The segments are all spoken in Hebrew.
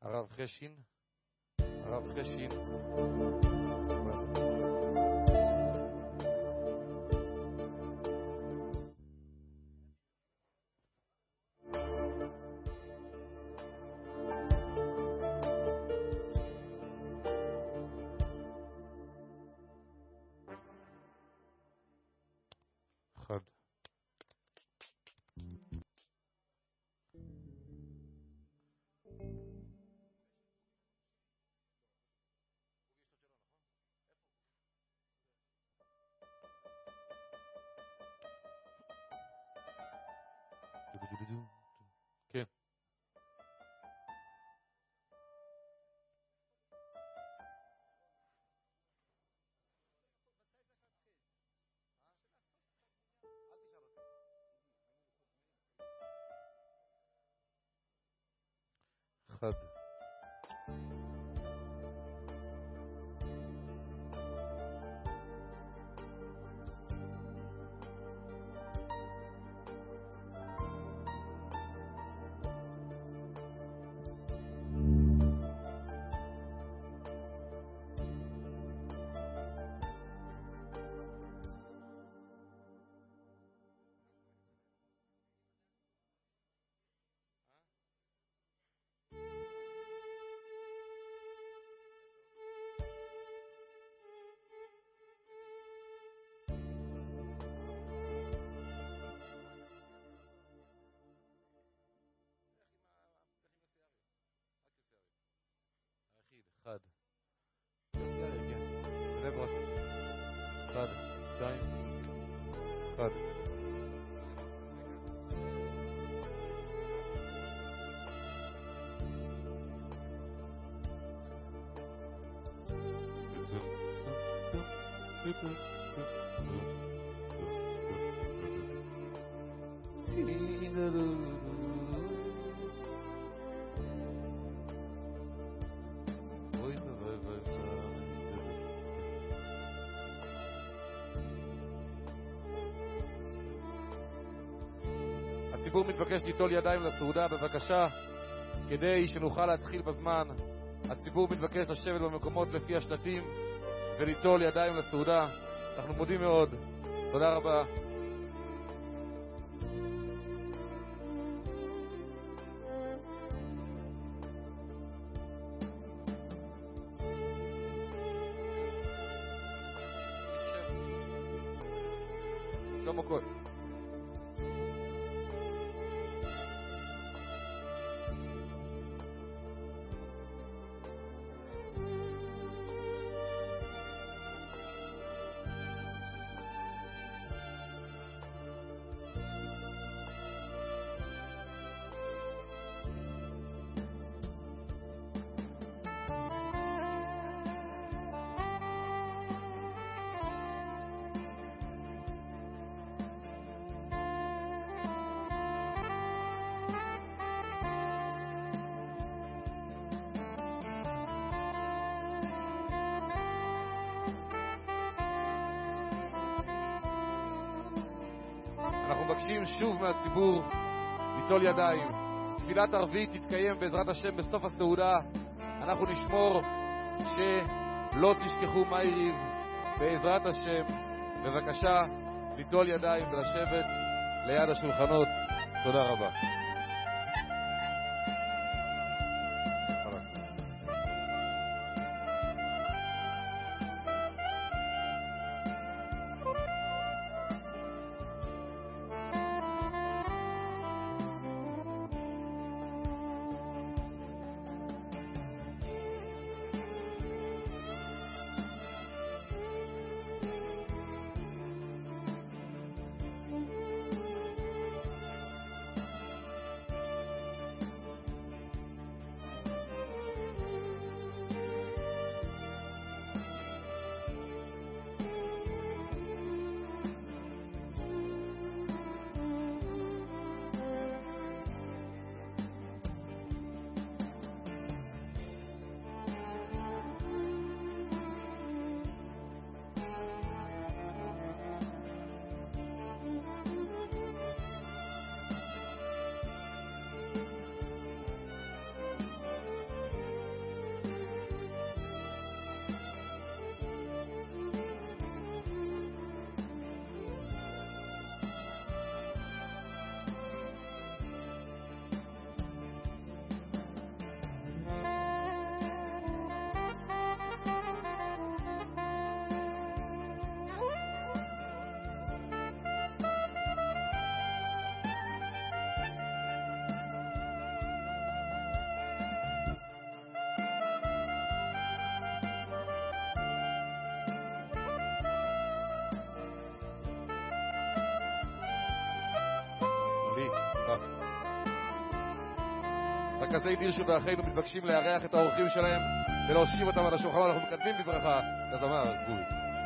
הרב חשין. הרב חשין. אחד. כן. אחד. אחד. בני ברק. אחד. שתיים. אחד. הציבור מתבקש ליטול ידיים לסעודה, בבקשה, כדי שנוכל להתחיל בזמן. הציבור מתבקש לשבת במקומות לפי השלטים וליטול ידיים לסעודה. אנחנו מודים מאוד. תודה רבה. שלמה כהן. אנחנו מבקשים שוב מהציבור ליטול ידיים. תפילת ערבית תתקיים בעזרת השם בסוף הסעודה. אנחנו נשמור שלא תשכחו מהיריב בעזרת השם. בבקשה ליטול ידיים ולשבת ליד השולחנות. תודה רבה. רכזי דיר שבאחינו מתבקשים לארח את האורחים שלהם ולהושיב אותם על השולחן. אנחנו מקדמים בברכה את הזמר גורי.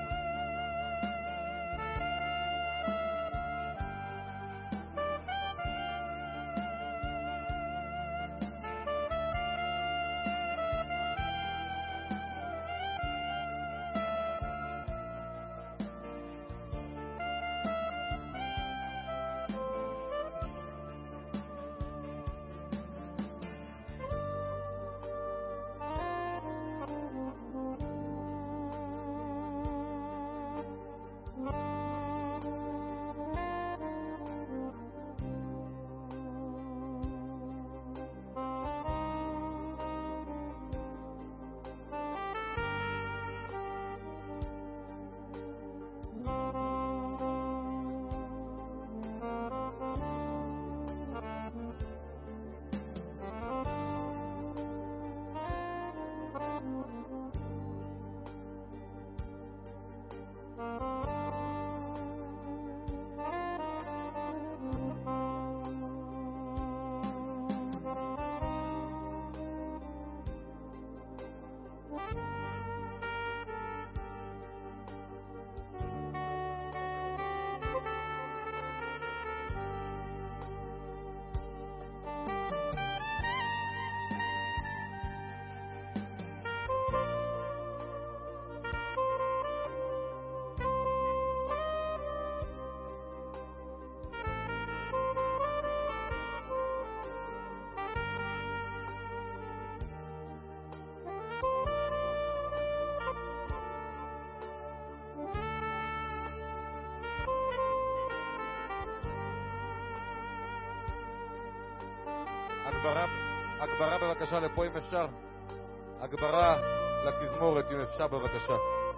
הגברה בבקשה לפה אם אפשר. הגברה לתזמורת אם אפשר בבקשה.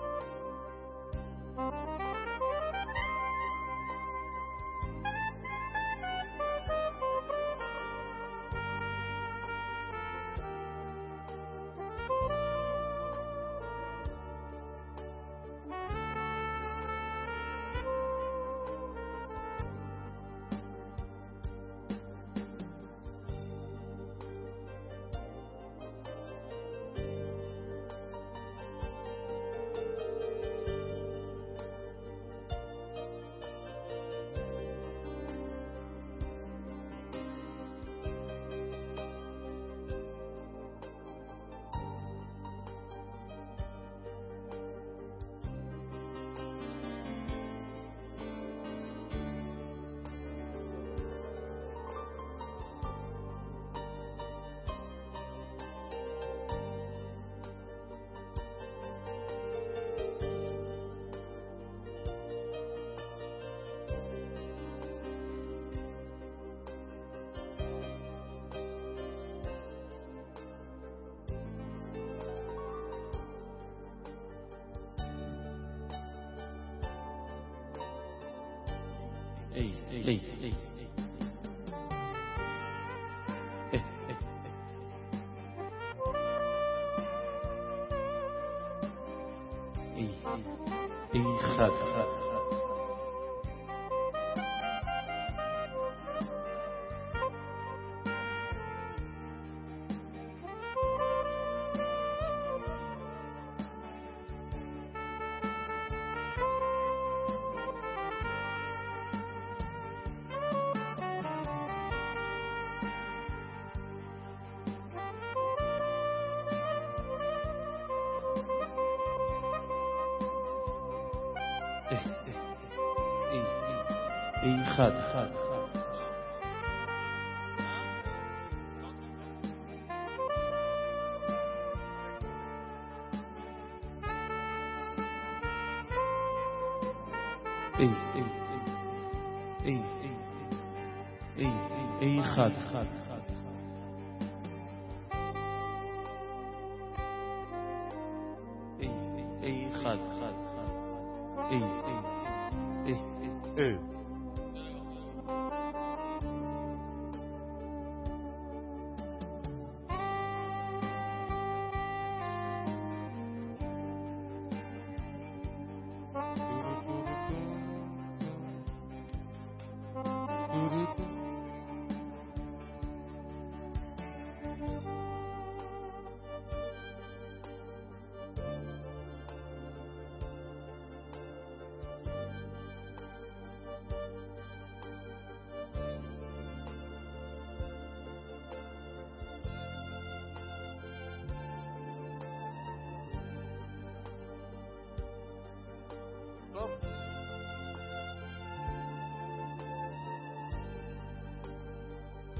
אחד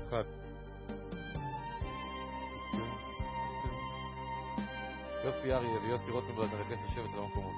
אחד. יוסי אריה ויוסי רוטנברג מרכז לשבת על המקומות.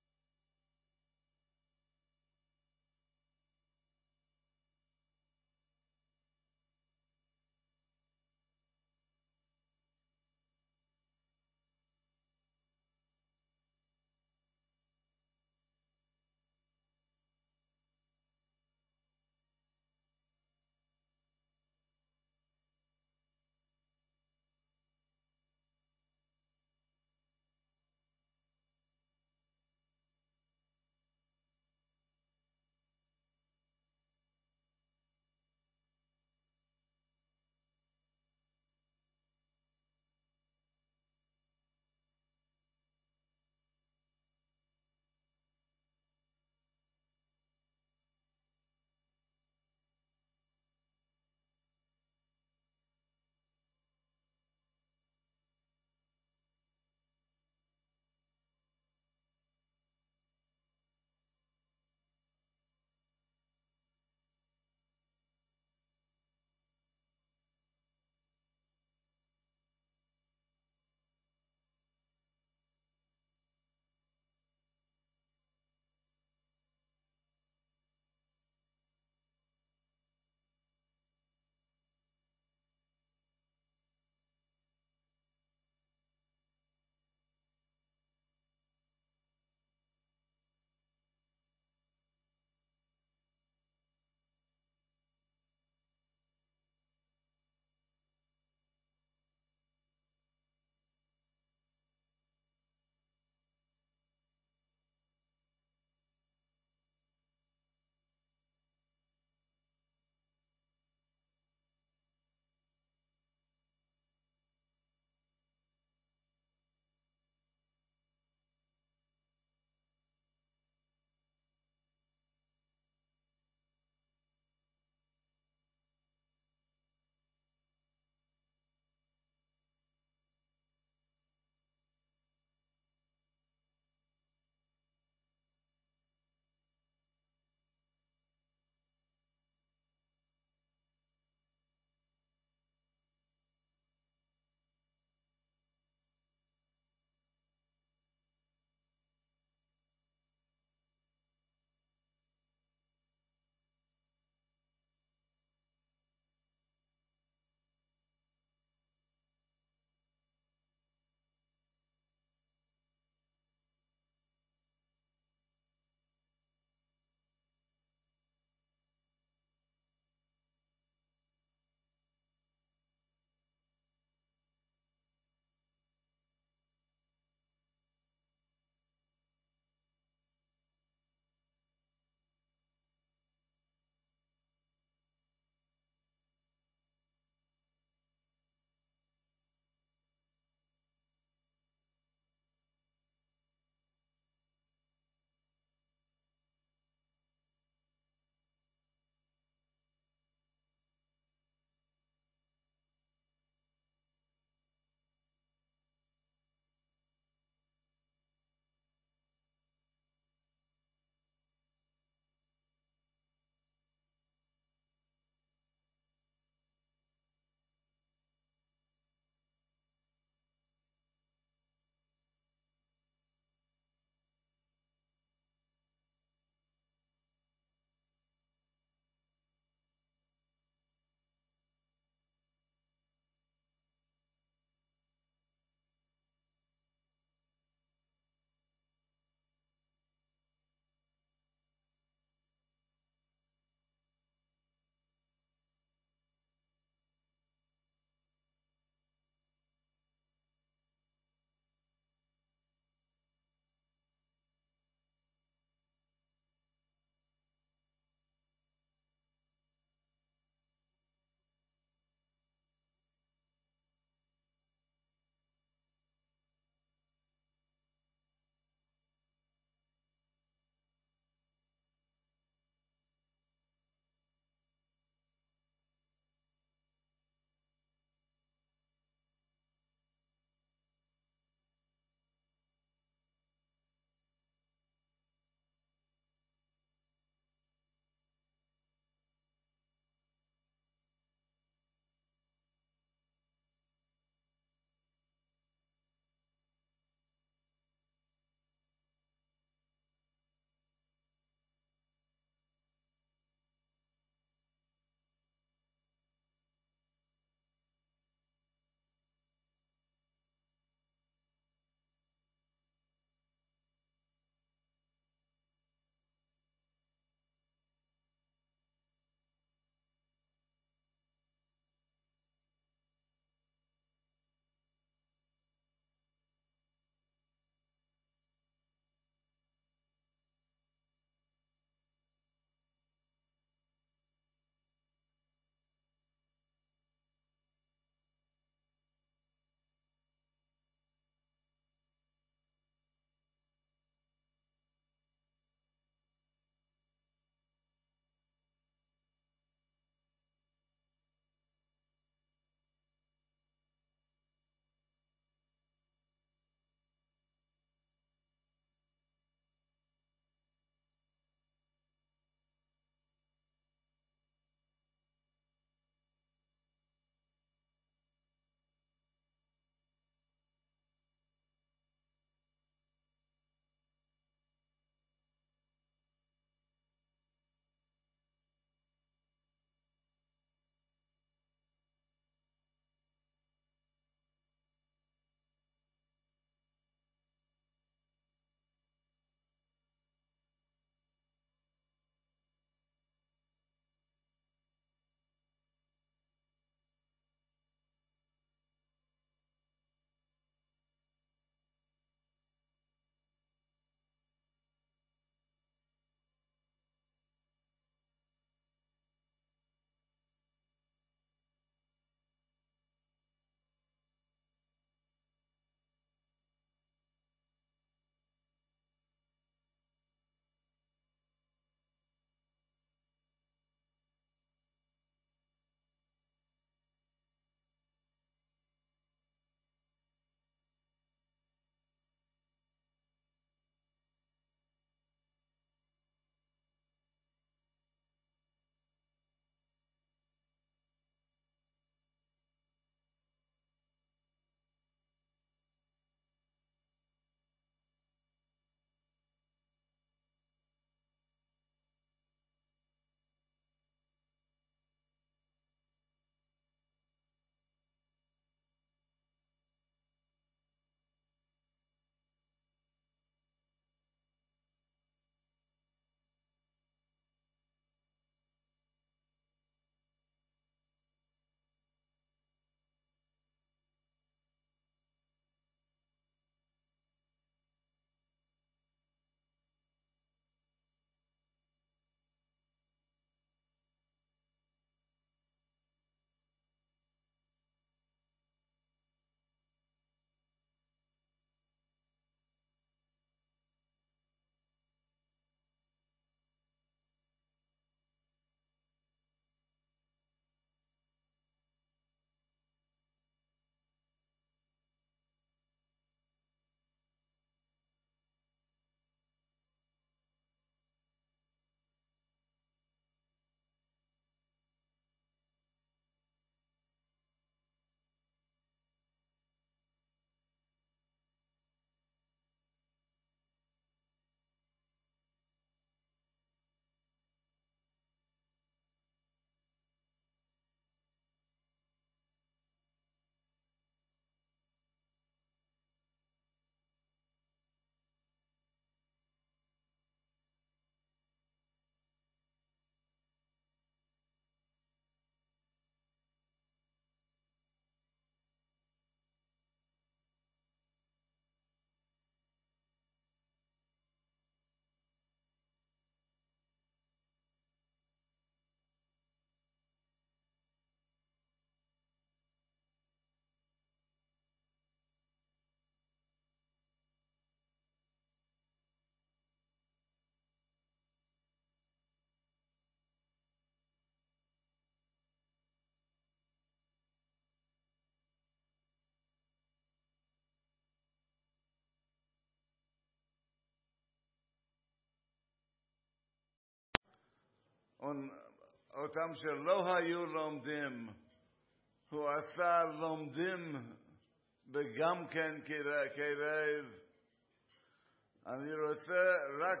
אותם שלא היו לומדים, הוא עשה לומדים וגם כן קרב. אני רוצה רק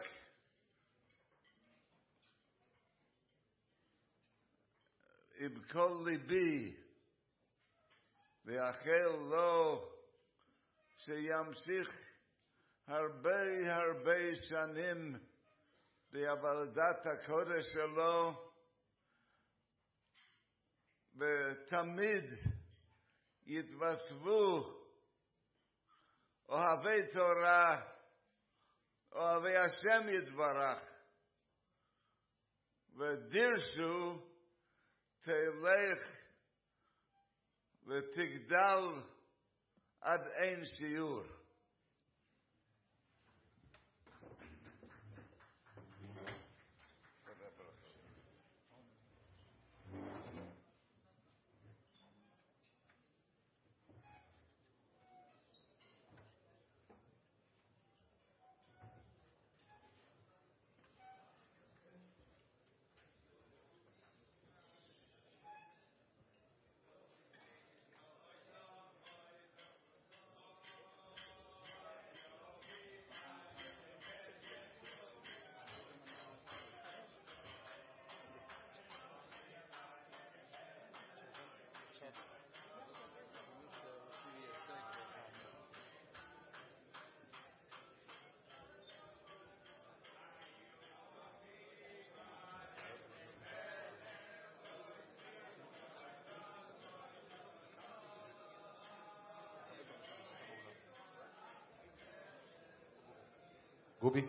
עם כל ליבי ויאחל לו שימשיך הרבה שנים בעבודת הקודש שלו, ותמיד יתווספו אוהבי תורה, אוהבי השם יתברך, ודירשו תלך ותגדל עד אין שיעור. גובי.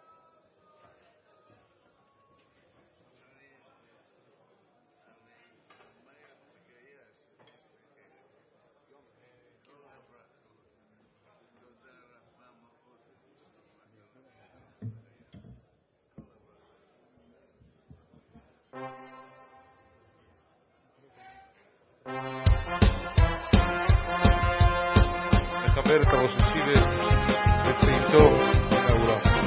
מכבד את הראש ישיבה וצאיתו מן האולם.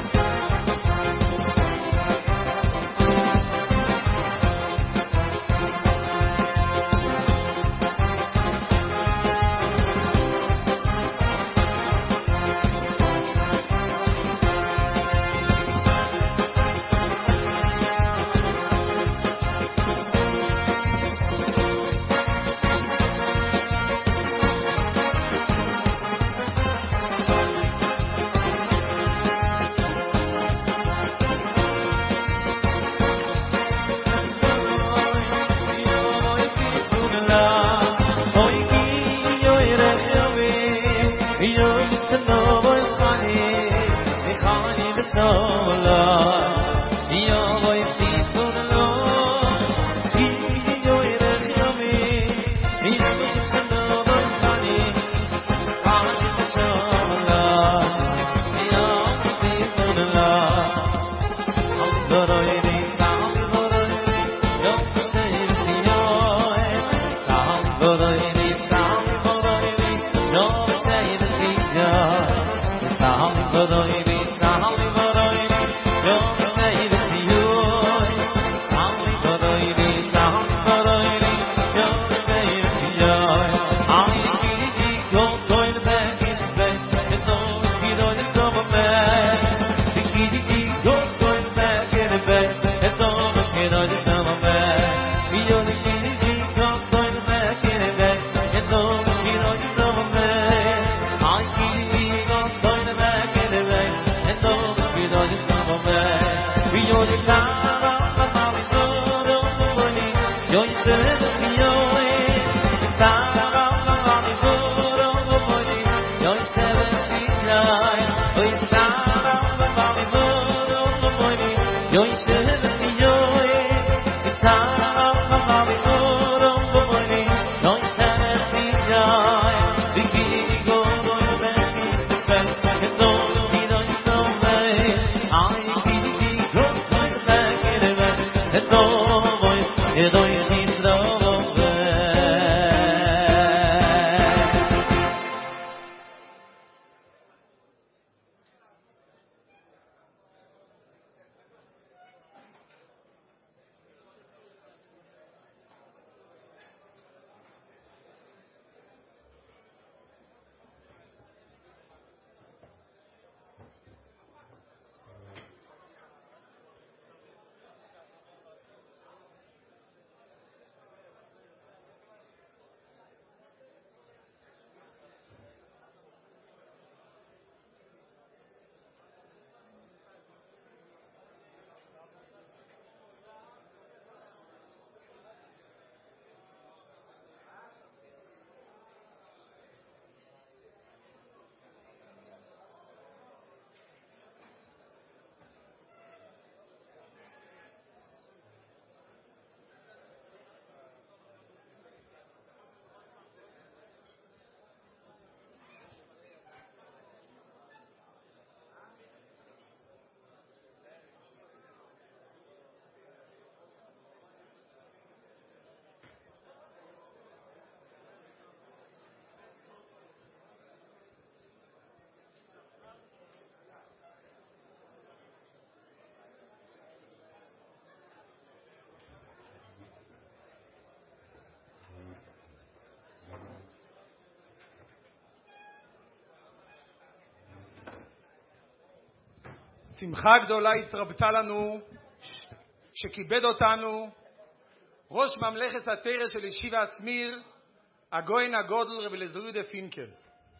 שמחה גדולה התרבתה לנו, שכיבד אותנו, ראש ממלכת התורה של ישיבה סמיר, הגויין הגודל רב אליעזר יהודה פינקל.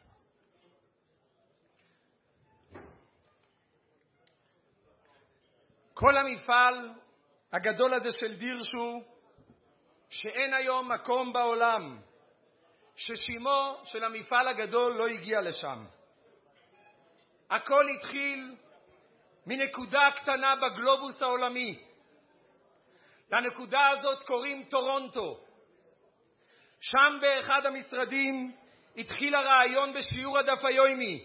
כל המפעל הגדול הזה של דירשו, שאין היום מקום בעולם ששימו של המפעל הגדול לא הגיע לשם. הכל התחיל מנקודה קטנה בגלובוס העולמי. לנקודה הזאת קוראים טורונטו. שם באחד המשרדים התחיל הרעיון בשיעור הדף היומי,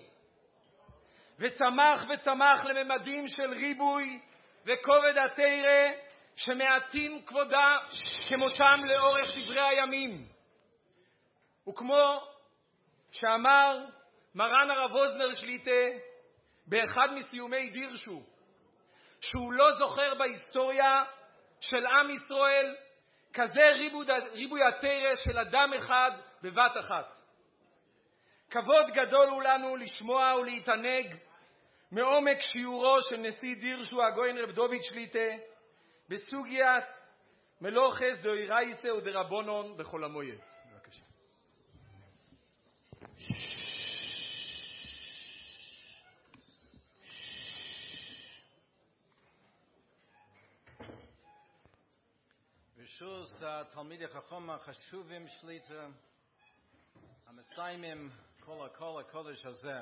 וצמח לממדים של ריבוי וכובד התורה שמעטים כבודה כמותם לאורך דברי הימים. וכמו שאמר מרן הרב ווזנר שליטה באחד מסיומי דירשו, שהוא לא זוכר בהיסטוריה של עם ישראל כזה ריבוי התורה של אדם אחד בבת אחת. כבוד גדול הוא לנו לשמוע ולהתענג מעומק שיעורו של נשיא דירשו הגויין רב דוד שליטה בסוגיית מלוכס דאורייתא ודרבנן בכל המועד. בבקשה. רשוס התלמידי חכם החשובים שליטה המסיימים כל הקודש הזה.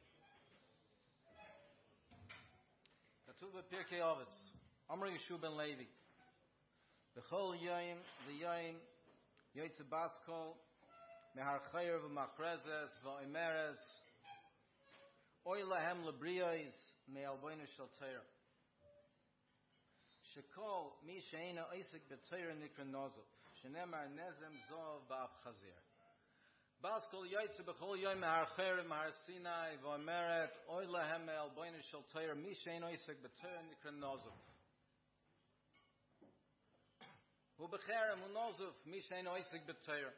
כתוב בפרקי אובץ, אמר יהושע בן לוי, בכל יום ויום יוצא באסקול מהר חייר ומחרזס ואומרס אוי להם לבריאס מאלבוינו של תורה. שכל מי שאינו עסק בתורה נקרא נוזף, שנאמר נזם זוב באף חזיר. באסקול יוצא בכל יום מהר חייר ומהר סיני ואומרת אוי להם מאלבוינו של תורה, מי שאינו עסק בתורה נקרא נוזף. ובחרם הוא נוזף מי שאינו עסק בתורה.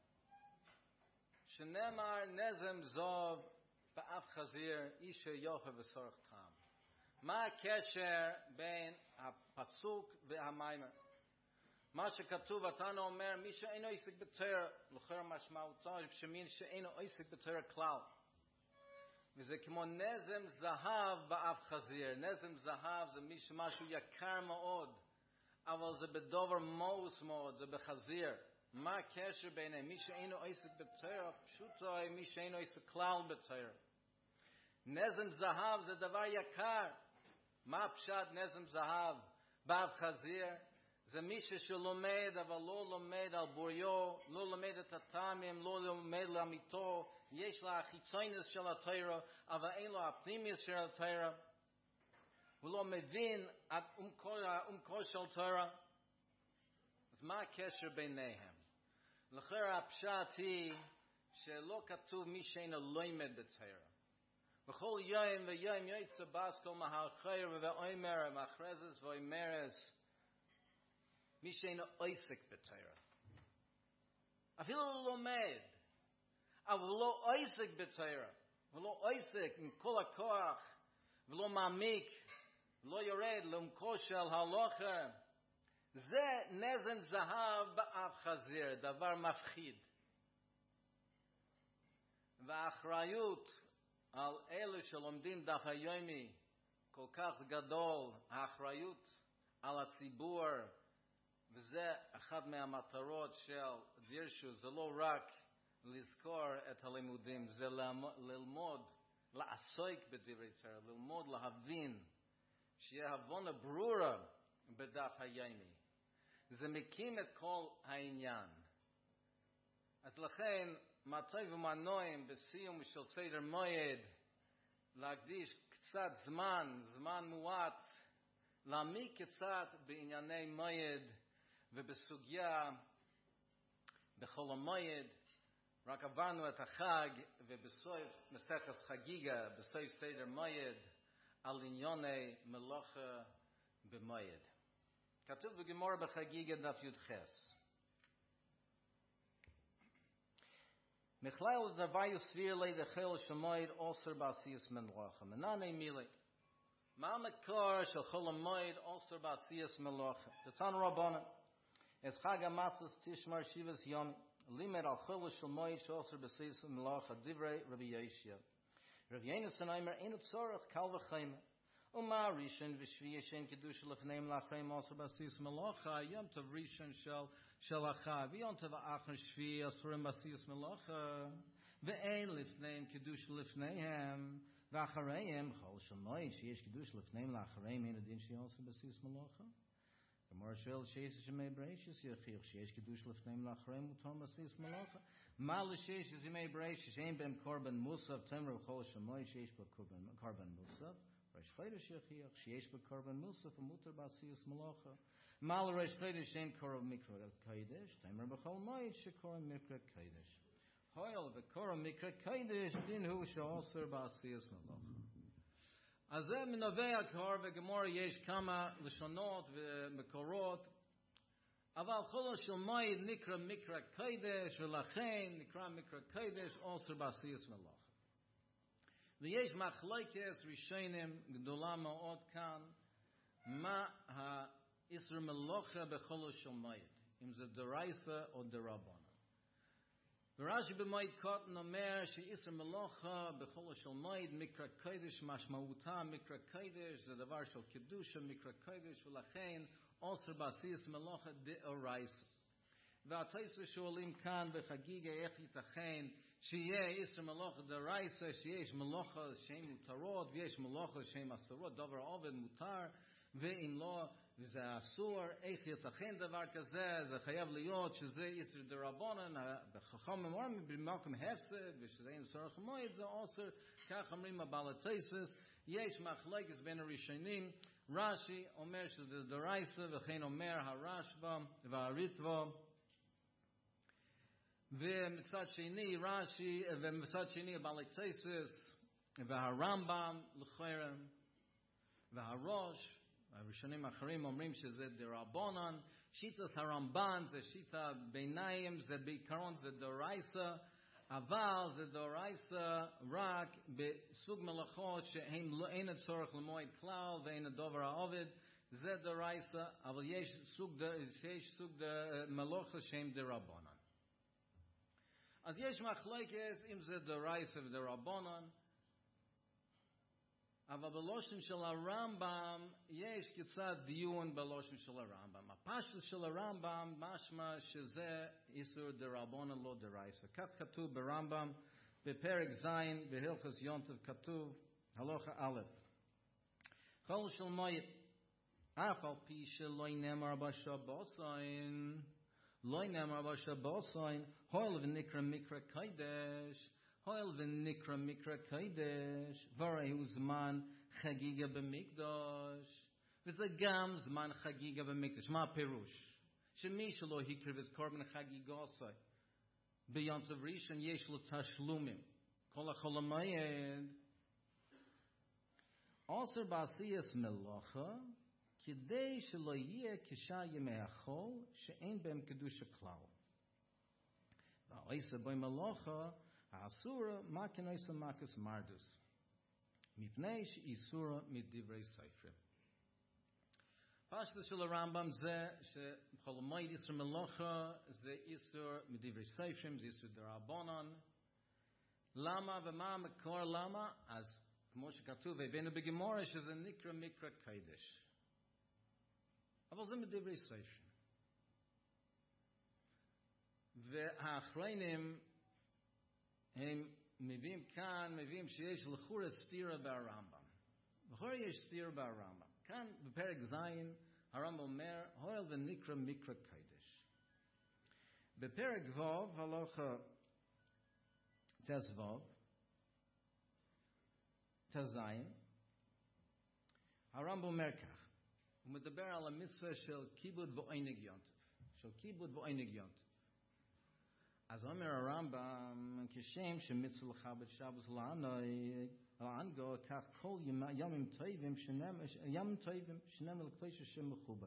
שנאמר נזם זוב באף חזיר איש יוכל ושרך טעם. מה הקשר בין הפסוק והמיימר? מה שכתוב, התנא אומר, מי שאינו עסק בתורה, לכאורה משמעותו שמי שאינו עסק בתורה כלל. וזה כמו נזם זהב באף חזיר. נזם זהב זה משהו יקר מאוד, אבל זה בדובר מאוס מאוד, זה בחזיר. מה הקשר ביניהם? מי שאינו עסק בתורה, פשוטו מי שאינו עסק כלל בתורה. נזם זהב זה דבר יקר. מה פשט נזם זהב באף חזיר? זה מישהו שלומד אבל לא לומד על בוריו, לא לומד את הטעמים, לא לומד לאמיתו. יש לה החיצוניות של התורה אבל אין לו הפנימיות של התורה. הוא לא מבין את עומקו של תורה. אז מה הקשר ביניהם? לכן הפשט היא שלא כתוב מי שאינו לומד בתורה. בכל יום ויום יוצא באסקול מהר חייר ואומר מחרזס ואומרס מי שאינו עסק בתורה. אפילו לא לומד, אבל לא עסק בתורה, ולא עסק עם כל הכוח, ולא מעמיק, לא יורד לעומקו של הלכה. זה נזם זהב באף חזיר, דבר מפחיד. והאחריות על אלו שלומדים דף היומי כל כך גדול, האחריות על הציבור, וזה אחד מהמטרות של דירשו, זה לא רק לזכור את הלימודים, זה ללמוד, לעסוק בדברי תורה, ללמוד להבין, שיהיה הבנה ברורה בדף היומי. זה מקים את כל העניין. אז לכן, מתי ומנועים בסיום של סדר מועד, להקדיש קצת זמן מועט, להעמיק קצת בענייני מועד ובסוגיה בכל המועד. רק עברנו את החג ובסוף מסכת חגיגה, בסוף סדר מועד, על ענייני מלאכה במועד. כתוב בגמרא בחגיגה דף י"ח. מכלל דבר יסביר לי דחל שמועד אוסר בעשיית מלאכה. מנעני מילי. מה המקור של חול המועד אוסר בעשיית מלאכה? תתנו רבנן, es חג המצות תשמר שבעת ימים, לימד על חול של מועד שאוסר בעשיית מלאכה, דברי רבי ישיה. רבי יינוסן אומר, אין צורך קל וחומר. ומה ראשון ושביעי שאין קידוש לפניהם לאחריהם אוסר בעשיית מלאכה, יום טוב ראשון של החג, ויום טוב האחר שביעי אסורים בעשיית מלאכה, ואין לפניהם קידוש לפניהם, ואחריהם חול של מועד שיש קידוש לפניהם לאחריהם אין הדין שאוסר בעשיית מלאכה. כלומר שואל שיש ימי בראשית יכריח שיש קידוש לפניהם לאחריהם מותר בעשיית מלאכה. מה לשש ימי בראשית שאין בהם קורבן מוסף תמר וחול של מועד שיש בו קורבן מוסף? ראש חודש יכריח שיש בו קורבן מוסף ומותר בעשיית מלאכה. מה לראש חודש שאין קורבן מקרא קודש תמר בחול מועד שקורבן מקרא קודש. הויל וקורבן מקרא קודש דין הוא שאוסר בעשיית מלאכה. אז זה מנובע כבר בגמרא יש כמה לשונות ומקורות, אבל חול של מועד נקרא מקרא קודש ולכן נקרא מקרא קודש אוסר בעשיית מלאכה. ויש מחלוקת ראשונים גדולה מאוד כאן, מה האיסור מלאכה בחול של מועד, אם זה דרייסה או דרבנן. ורש"י במועד קוטן אומר שאיסור מלאכה בחול של מועד מקרא קודש משמעותה מקרא קודש זה דבר של קידוש מקרא קודש ולכן אוסר בעשיית מלאכה דאורייסה. והתוספות שואלים כאן בחגיגה איך ייתכן שיהיה איסור מלאכה דאורייסה, שיש מלאכה שהן מותרות ויש מלאכה שהן אסורות, דבר עובד מותר ואם לא וזה אסור, איך ייתכן דבר כזה, זה חייב להיות שזה איסור דרבנן, בחכמים אומרים במקום הפסד ושזה אין צורך מועד זה אוסר, כך אומרים הבעל התוספות. יש מחלוקת בין הראשונים, רש"י אומר שזה דרייסה וכן אומר הרשב"א והריטב"א, ומצד שני רש"י ומצד שני הבעל התוספות והרמב"ם לחרם והראש הראשונים האחרים אומרים שזה דרבנן. שיטת הרמב"ן זה שיטה ביניים, זה בעיקרון זה דרייסה, אבל זה דרייסה רק בסוג מלאכות שאין הצורך למועד כלל ואין הדבר העובד, זה דרייסה, אבל יש סוג מלאכה שהם דרבנן. אז יש מחלוקת אם זה דרייסה ודרבנן, אבל בלושן של הרמב"ם יש קצת דיון בלושן של הרמב"ם. הפשט של הרמב"ם משמע שזה איסור דרבנן לא דרייסה. כך כתוב ברמב"ם בפרק ז' בהלכות יום טוב כתוב הלכה א', חול של מועד אף על פי שלא נאמר בשבועיים לא נאמר בשבועיים הואיל ונקרא מקרא קודש הואיל ונקרא מקרא קודש, והרי הוא זמן חגיגה במקדש, וזה גם זמן חגיגה במקדש. מה הפירוש? שמי שלא הקריב את קורבן חגיגוסי ביום טוב ראשון יש לו תשלומים. כל החול המועד אוסר בעשיית מלאכה כדי שלא יהיה כשאר ימי החול שאין בהם קדוש הכלל. והאיסור בו מלאכה האסורה מקן איסר מקס מרדוס, מפני שאיסורה מדברי ספרים. פשטות של הרמב"ם זה שבחול המועד איסור מלאכה זה איסור מדברי ספרים, זה איסור דרבנן. למה ומה המקור למה? אז כמו שכתוב הבאנו בגמרא שזה נקרא מקרא קודש, אבל זה מדברי ספרים. והאחרונים הם מביאים כאן, מביאים שיש לכאורה סתירה ברמב"ם. לכאורה יש סתירה ברמב"ם. כאן בפרק ז' הרמב"ם אומר, הואיל ונקרא מקרא קודש. בפרק ו' הלכה ט"ו, ט"ז, הרמב"ם אומר כך, הוא מדבר על המצווה של כיבוד ועונג יום טוב. של כיבוד ועונג יום טוב. אז אומר הרמב"ם, כשם שמצווה לכבד שבת לענגו, כך כל ימים טובים שנאמר לקדוש השם מכובד.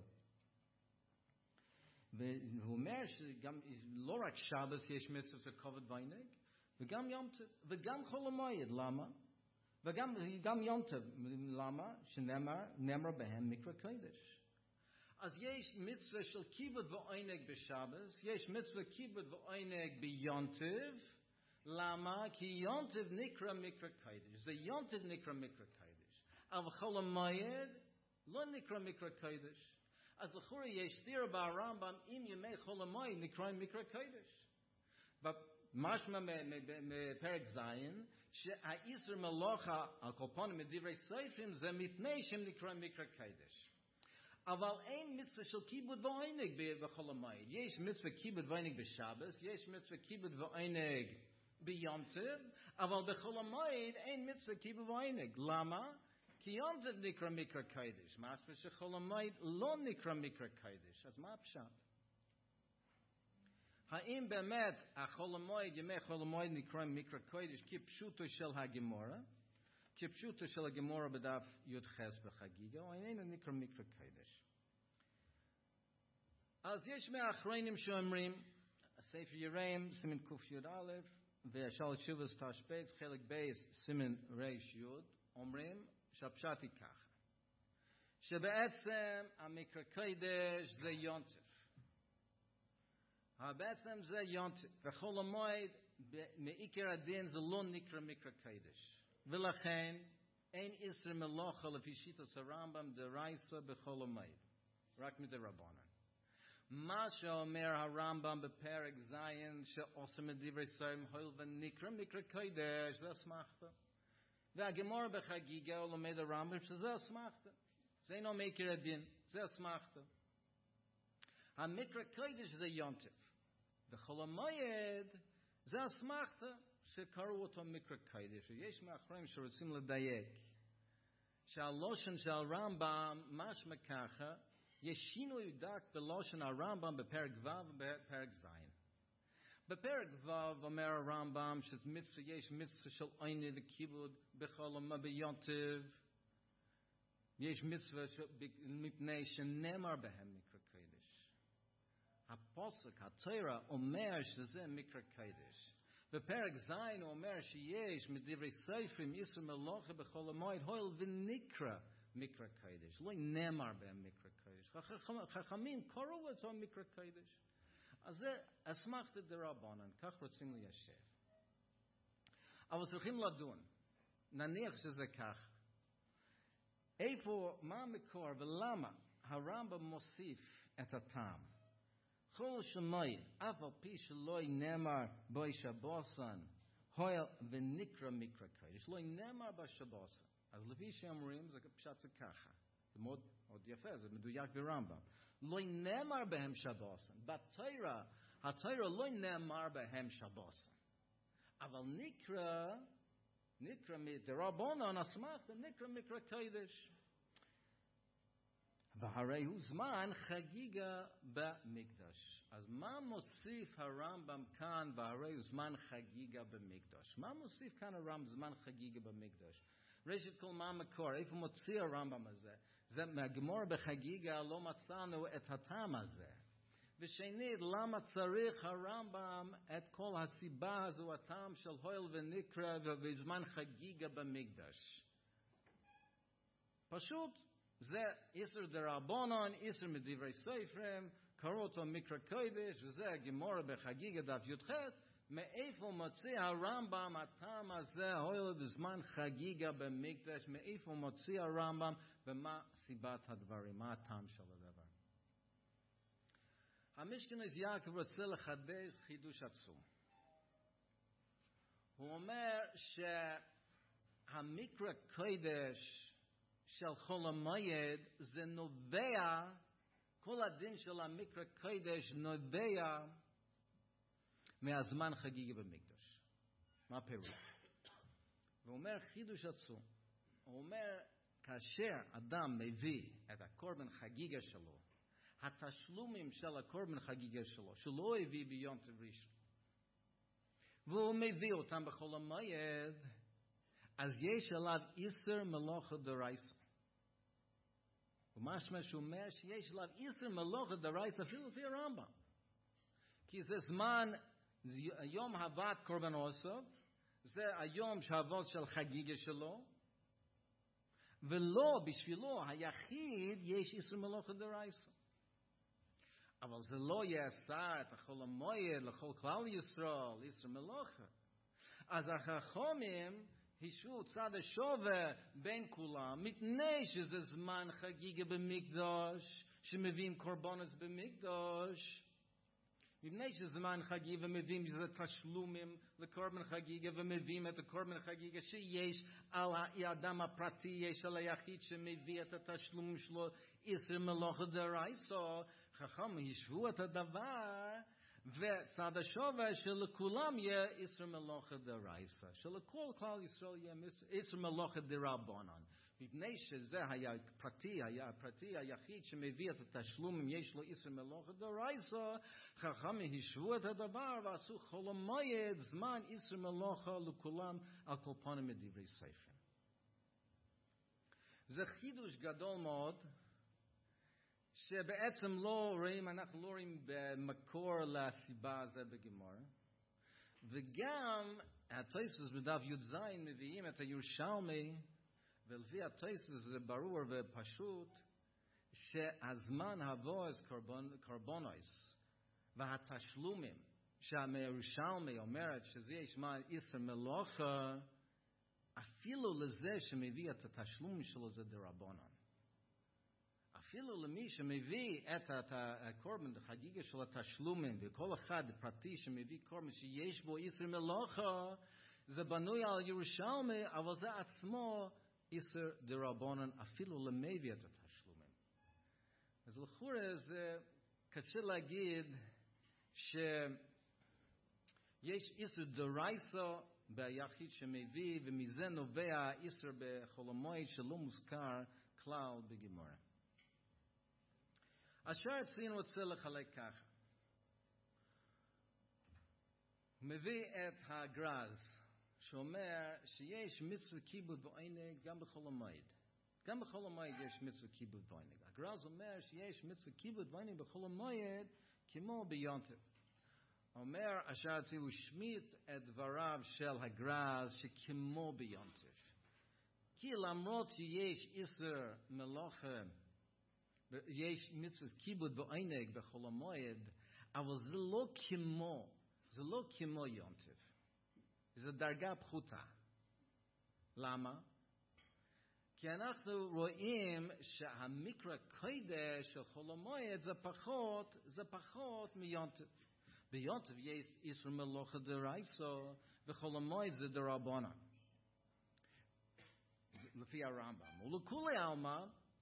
והוא אומר שגם לא רק שבת יש מצווה של כבוד ועונג, וגם יום טוב, וגם חול המועד. למה? וגם יונטב, למה? שנאמר בהם מקרא קודש. אז יש מצווה של כיבוד ועונג בשבס, יש מצווה כיבוד ועונג ביונטב, למה? כי יונטב נקרא מקרא קודש, זה יונטב נקרא מקרא קודש, אבל חול המועד לא נקרא מקרא קודש. אז לכאורה יש סתירה ברמב"ם אם ימי חול המועד נקראים מקרא קודש. משמע מפרק זין, שהאיסור מלאכה על קופונים מדברי סופרים זה מפני שהם נקראים מקרא קודש. אבל אין מצווה של כיבוד ועונג בחול המועד. יש מצווה כיבוד ועונג בשבס, יש מצווה כיבוד ועונג ביום טוב, אבל בחול המועד אין מצווה כיבוד ועונג. למה? כי יום טוב נקרא מקרא קודש, משמע שחול המועד לא נקרא מקרא קודש. אז מה הפשט? האם באמת החול המועד, ימי חול המועד נקראים מקרא קודש כפשוטו של הגמורה? כפשוטו של הגמורה בדף י"ח בחגיגה, או איננו נקרא מקרא קודש. אז יש מהאחרונים שאומרים, ספר יראים, סימן ק"יא, ושאל תשובס תשבץ, חלק בייס, סימן רי"י, אומרים שהפשט היא ככה, שבעצם המקרא קודש זה יונטף. בעצם זה יונטף, וחול המועד, מעיקר הדין זה לא נקרא מקרא קודש. ולכן אין איסור מלאכה לפי שיטת הרמב"ם דרייסה בחול המועד, רק מדרבנן. מה שאומר הרמב"ם בפרק זין שעושה מדברי סופרים הואיל ונקרא מקרא קודש, זה אסמכתא. והגמרא בחגיגה לומד הרמב"ם שזה אסמכתא. זה אינו מעיקר הדין, זה אסמכתא. המקרא קודש זה יונטף. בחול המועד זה אסמכתא. שקראו אותו מקרא קודש, ויש מאחרים שרוצים לדייק שהלושן של הרמב"ם משמע ככה, יש שינוי דק בלושן הרמב"ם בפרק ו' ובפרק ז'. בפרק ו' אומר הרמב"ם שיש מצווה של עונג וכיבוד בכל המועד ביונטב, יש מצווה מפני שנאמר בהם מקרא קודש. הפוסק, התורה, אומר שזה מקרא קודש. בפרק זין הוא אומר שיש מדברי סופרים איסור מלאכה בחול המועד הואיל ונקרא מקרא קודש, לא נאמר בהם מקרא קודש. חכמים קראו אותו מקרא קודש. אז זה אסמכתא דרבנן, כך רוצים ליישב. אבל צריכים לדון, נניח שזה כך. איפה, מה המקור ולמה הרמב"ם מוסיף את הטעם? כל שמיים, אף על פי שלא נאמר בו שבוסן, הואיל ונקרא מקרא קודש, לא נאמר בשבוסן. אז לפי שאומרים, זה פשט זה ככה. זה מאוד יפה, זה מדויק ברמב"ם. לא נאמר בהם שבוסן. בתורה, התורה לא נאמר בהם שבוסן. אבל נקרא מדרבנן אסמכתא, נקרא מקרא קודש. והרי הוא זמן חגיגה במקדש. אז מה מוסיף הרמב"ם כאן, והרי הוא זמן חגיגה במקדש? מה מוסיף כאן הרמב"ם זמן חגיגה במקדש? ראשית כל מה המקור? איפה מוציא הרמב"ם הזה? זה מהגמרא בחגיגה לא מצאנו את הטעם הזה. ושנית, למה צריך הרמב"ם את כל הסיבה הזו, הטעם של הואיל ונקרא ובזמן חגיגה במקדש? פשוט זה איסור דרבנן, איסור מדברי סופרים, קראו אותו מקרא קודש, וזה הגמרא בחגיגה דף י"ח. מאיפה מוציא הרמב"ם הטעם הזה, הואיל בזמן חגיגה במקדש? מאיפה מוציא הרמב"ם ומה סיבת הדברים, מה הטעם של הדבר? המשכנז יעקב רוצה לחדש חידוש עצום. הוא אומר שהמקרא קודש של חול המועד זה נובע, כל הדין של המקרא קודש נובע מהזמן חגיגה במקדש. מה הפירוש? הוא אומר חידוש עצום. הוא אומר כאשר אדם מביא את הקורבן חגיגה שלו, התשלומים של הקורבן חגיגה שלו, שלא הביא ביום טוב ראשון, והוא מביא אותם בחול המועד, אז יש עליו איסור מלאכה דרייסה. ומשמע שאומר שיש עליו איסור מלאכה דרייסה אפילו לפי הרמב"ם. כי זה זמן, יום הבאת קורבן עוסף, זה היום שהאבות של חגיגה שלו, ולא, בשבילו, היחיד, יש איסור מלאכה דרייסה. אבל זה לא יאסר את החול המועד לכל כלל ישראל, איסור מלאכה. אז החכמים הישו צד השווה בין כולם, מפני שזה זמן חגיגה במקדש, שמביאים קורבנות במקדש. מפני שזמן חגיגה ומביאים תשלומים לקורבן חגיגה, ומביאים את הקורבן חגיגה שיש על האדם הפרטי, יש על היחיד שמביא את התשלומים שלו, איסור מלאכה דרייסה. חכמים ישבו את הדבר, וצד השווה שלכולם יהיה איסור מלאכה דרייסה, שלכל כלל ישראל יהיה איסור מלאכה דרבנן. מפני שזה היה הפרטי היחיד שמביא את התשלום, אם יש לו איסור מלאכה דרייסה, חכמים ישבו את הדבר ועשו חול המועד זמן איסור מלאכה לכולם על כל פנים מדברי ספר. זה חידוש גדול מאוד, שבעצם אנחנו לא רואים במקור לסיבה הזה בגמרא, וגם התוספות בדף י"ז מביאים את הירושלמי, ולפי התוספות זה ברור ופשוט שהזמן הבוז קורבנוס והתשלומים שהירושלמי אומרת שזה ישמע איסור מלאכה, אפילו לזה שמביא את התשלום שלו זה דרבנן. אפילו למי שמביא את הקורבן החגיגה של התשלומים, וכל אחד פרטי שמביא קורבן שיש בו איסור מלאכה, זה בנוי על ירושלמי, אבל זה עצמו איסור דרבנן, אפילו למביא את התשלומים. אז לכאורה זה קשה להגיד שיש איסור דרייסה ביחיד שמביא, ומזה נובע איסור בחול המועד שלא מוזכר כלל בגמרא. השאר אצלנו רוצה לחלק ככה. הוא מביא את הגרז, שאומר שיש מצווה כיבוד ועונג גם בחול המועד. גם בחול המועד יש מצווה כיבוד ועונג. הגרז אומר שיש מצווה כיבוד ועונג בחול המועד כמו ביונטב. אומר השאר אצלנו שמיט את דבריו של הגרז שכמו ביונטב. כי למרות שיש איסור מלאכה, יש מצוות כיבוד ועונג בחול המועד, אבל זה לא כמו יונטב. זה דרגה פחותה. למה? כי אנחנו רואים שהמקרא קודש של חול המועד זה פחות מיונטב. ביונטב יש איסור מלאכה דרייסה, וחול המועד זה דרבנן. לפי הרמב"ם. ולכולי עלמא,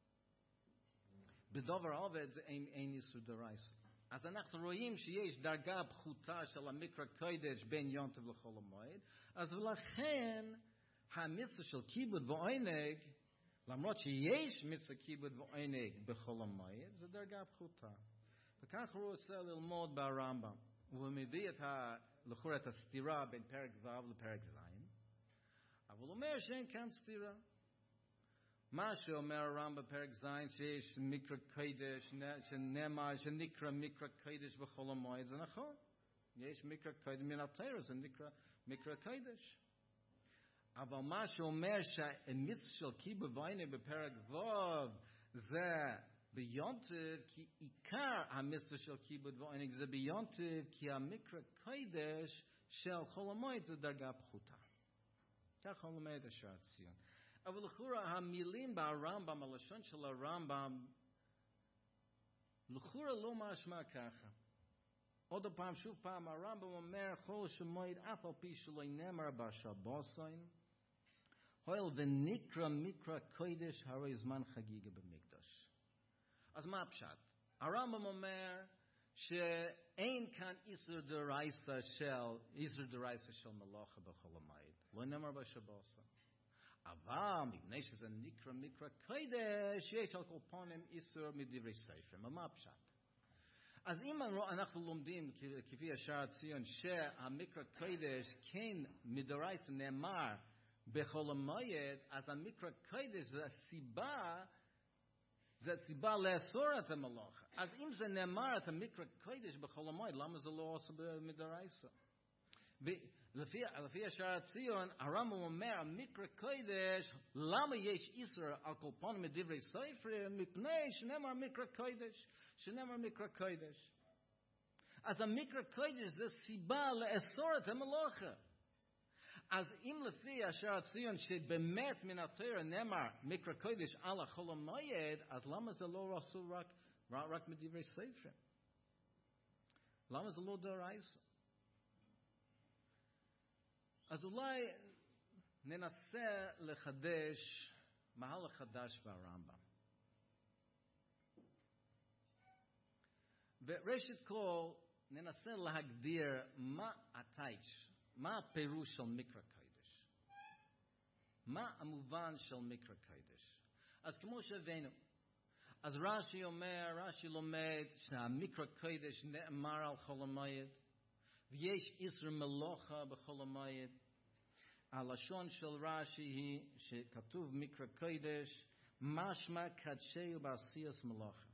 בדבר עובד אין איסור דרייסה. אז אנחנו רואים שיש דרגה פחותה של המקרא קודש בין יונטב לחול המועד, אז לכן המצווה של כיבוד ועונג, למרות שיש מצווה כיבוד ועונג בחול המועד, זה דרגה פחותה. וכך הוא רוצה ללמוד ברמב"ם. הוא מביא לכאורה את הסתירה בין פרק ו' לפרק ז', אבל הוא אומר שאין כאן סתירה. מה שאומר הרמב"ם בפרק ז' שיש מקרא קודש, שנקרא מקרא קודש בחול המועד, זה נכון. יש מקרא קודש מן התורה, זה נקרא מקרא קודש. אבל מה שאומר שהמצווה של כיבוד ועונג בפרק ו' זה ביונטב, כי עיקר המצווה של כיבוד ועונג זה ביונטב, כי המקרא קודש של חול המועד זה דרגה פחותה. ככה הוא לומד השער ציון. אבל לכאורה המילים ברמב"ם, הלשון של הרמב"ם, לכאורה לא משמע ככה. עוד פעם, שוב פעם, הרמב"ם אומר חול המועד אף על פי שלא נאמר בשבוסים, הואיל ונקרא מקרא קודש הרי זמן חגיגה במקדש. אז מה הפשט? הרמב"ם אומר שאין כאן איסור דרייסה של מלאכה בחול המועד. לא נאמר בשבוסים. אבל מפני שזה נקרא מקרא קודש, יש על כל פנים איסור מדברי ספר. מה הפשט? אז אם אנחנו לומדים, כפי השער הציון, שהמקרא קודש כן מדרייסה נאמר בחול המועד, אז המקרא קודש זה הסיבה לאסור את המלאכה. אז אם זה נאמר את המקרא קודש בחול המועד, למה זה לא עושה מדרייסה? לפי השער ציון, הרמב"ם אומר, מקרא קודש, למה יש איסור על כל פנים מדברי סופר? מפני שנאמר מקרא קודש, שנאמר מקרא קודש. אז המקרא קודש זה סיבה לאסור את המלאכה. אז אם לפי השער ציון שבאמת מן התורה נאמר מקרא קודש על החול המועד, אז למה זה לא אסור רק מדברי סופר? למה זה לא דאורייתא? אז אולי ננסה לחדש מהלך חדש ברמב"ם. וראשית כל ננסה להגדיר מה הטייץ', מה הפירוש של מקרא קודש. מה המובן של מקרא קודש. אז כמו שהבאנו, אז רש"י אומר, רש"י לומד שהמקרא קודש נאמר על חול המועד, ויש איסור מלאכה בחול המועד. הלשון של רש"י היא שכתוב מקרא קודש, משמע קדשהו בעשיית מלאכה.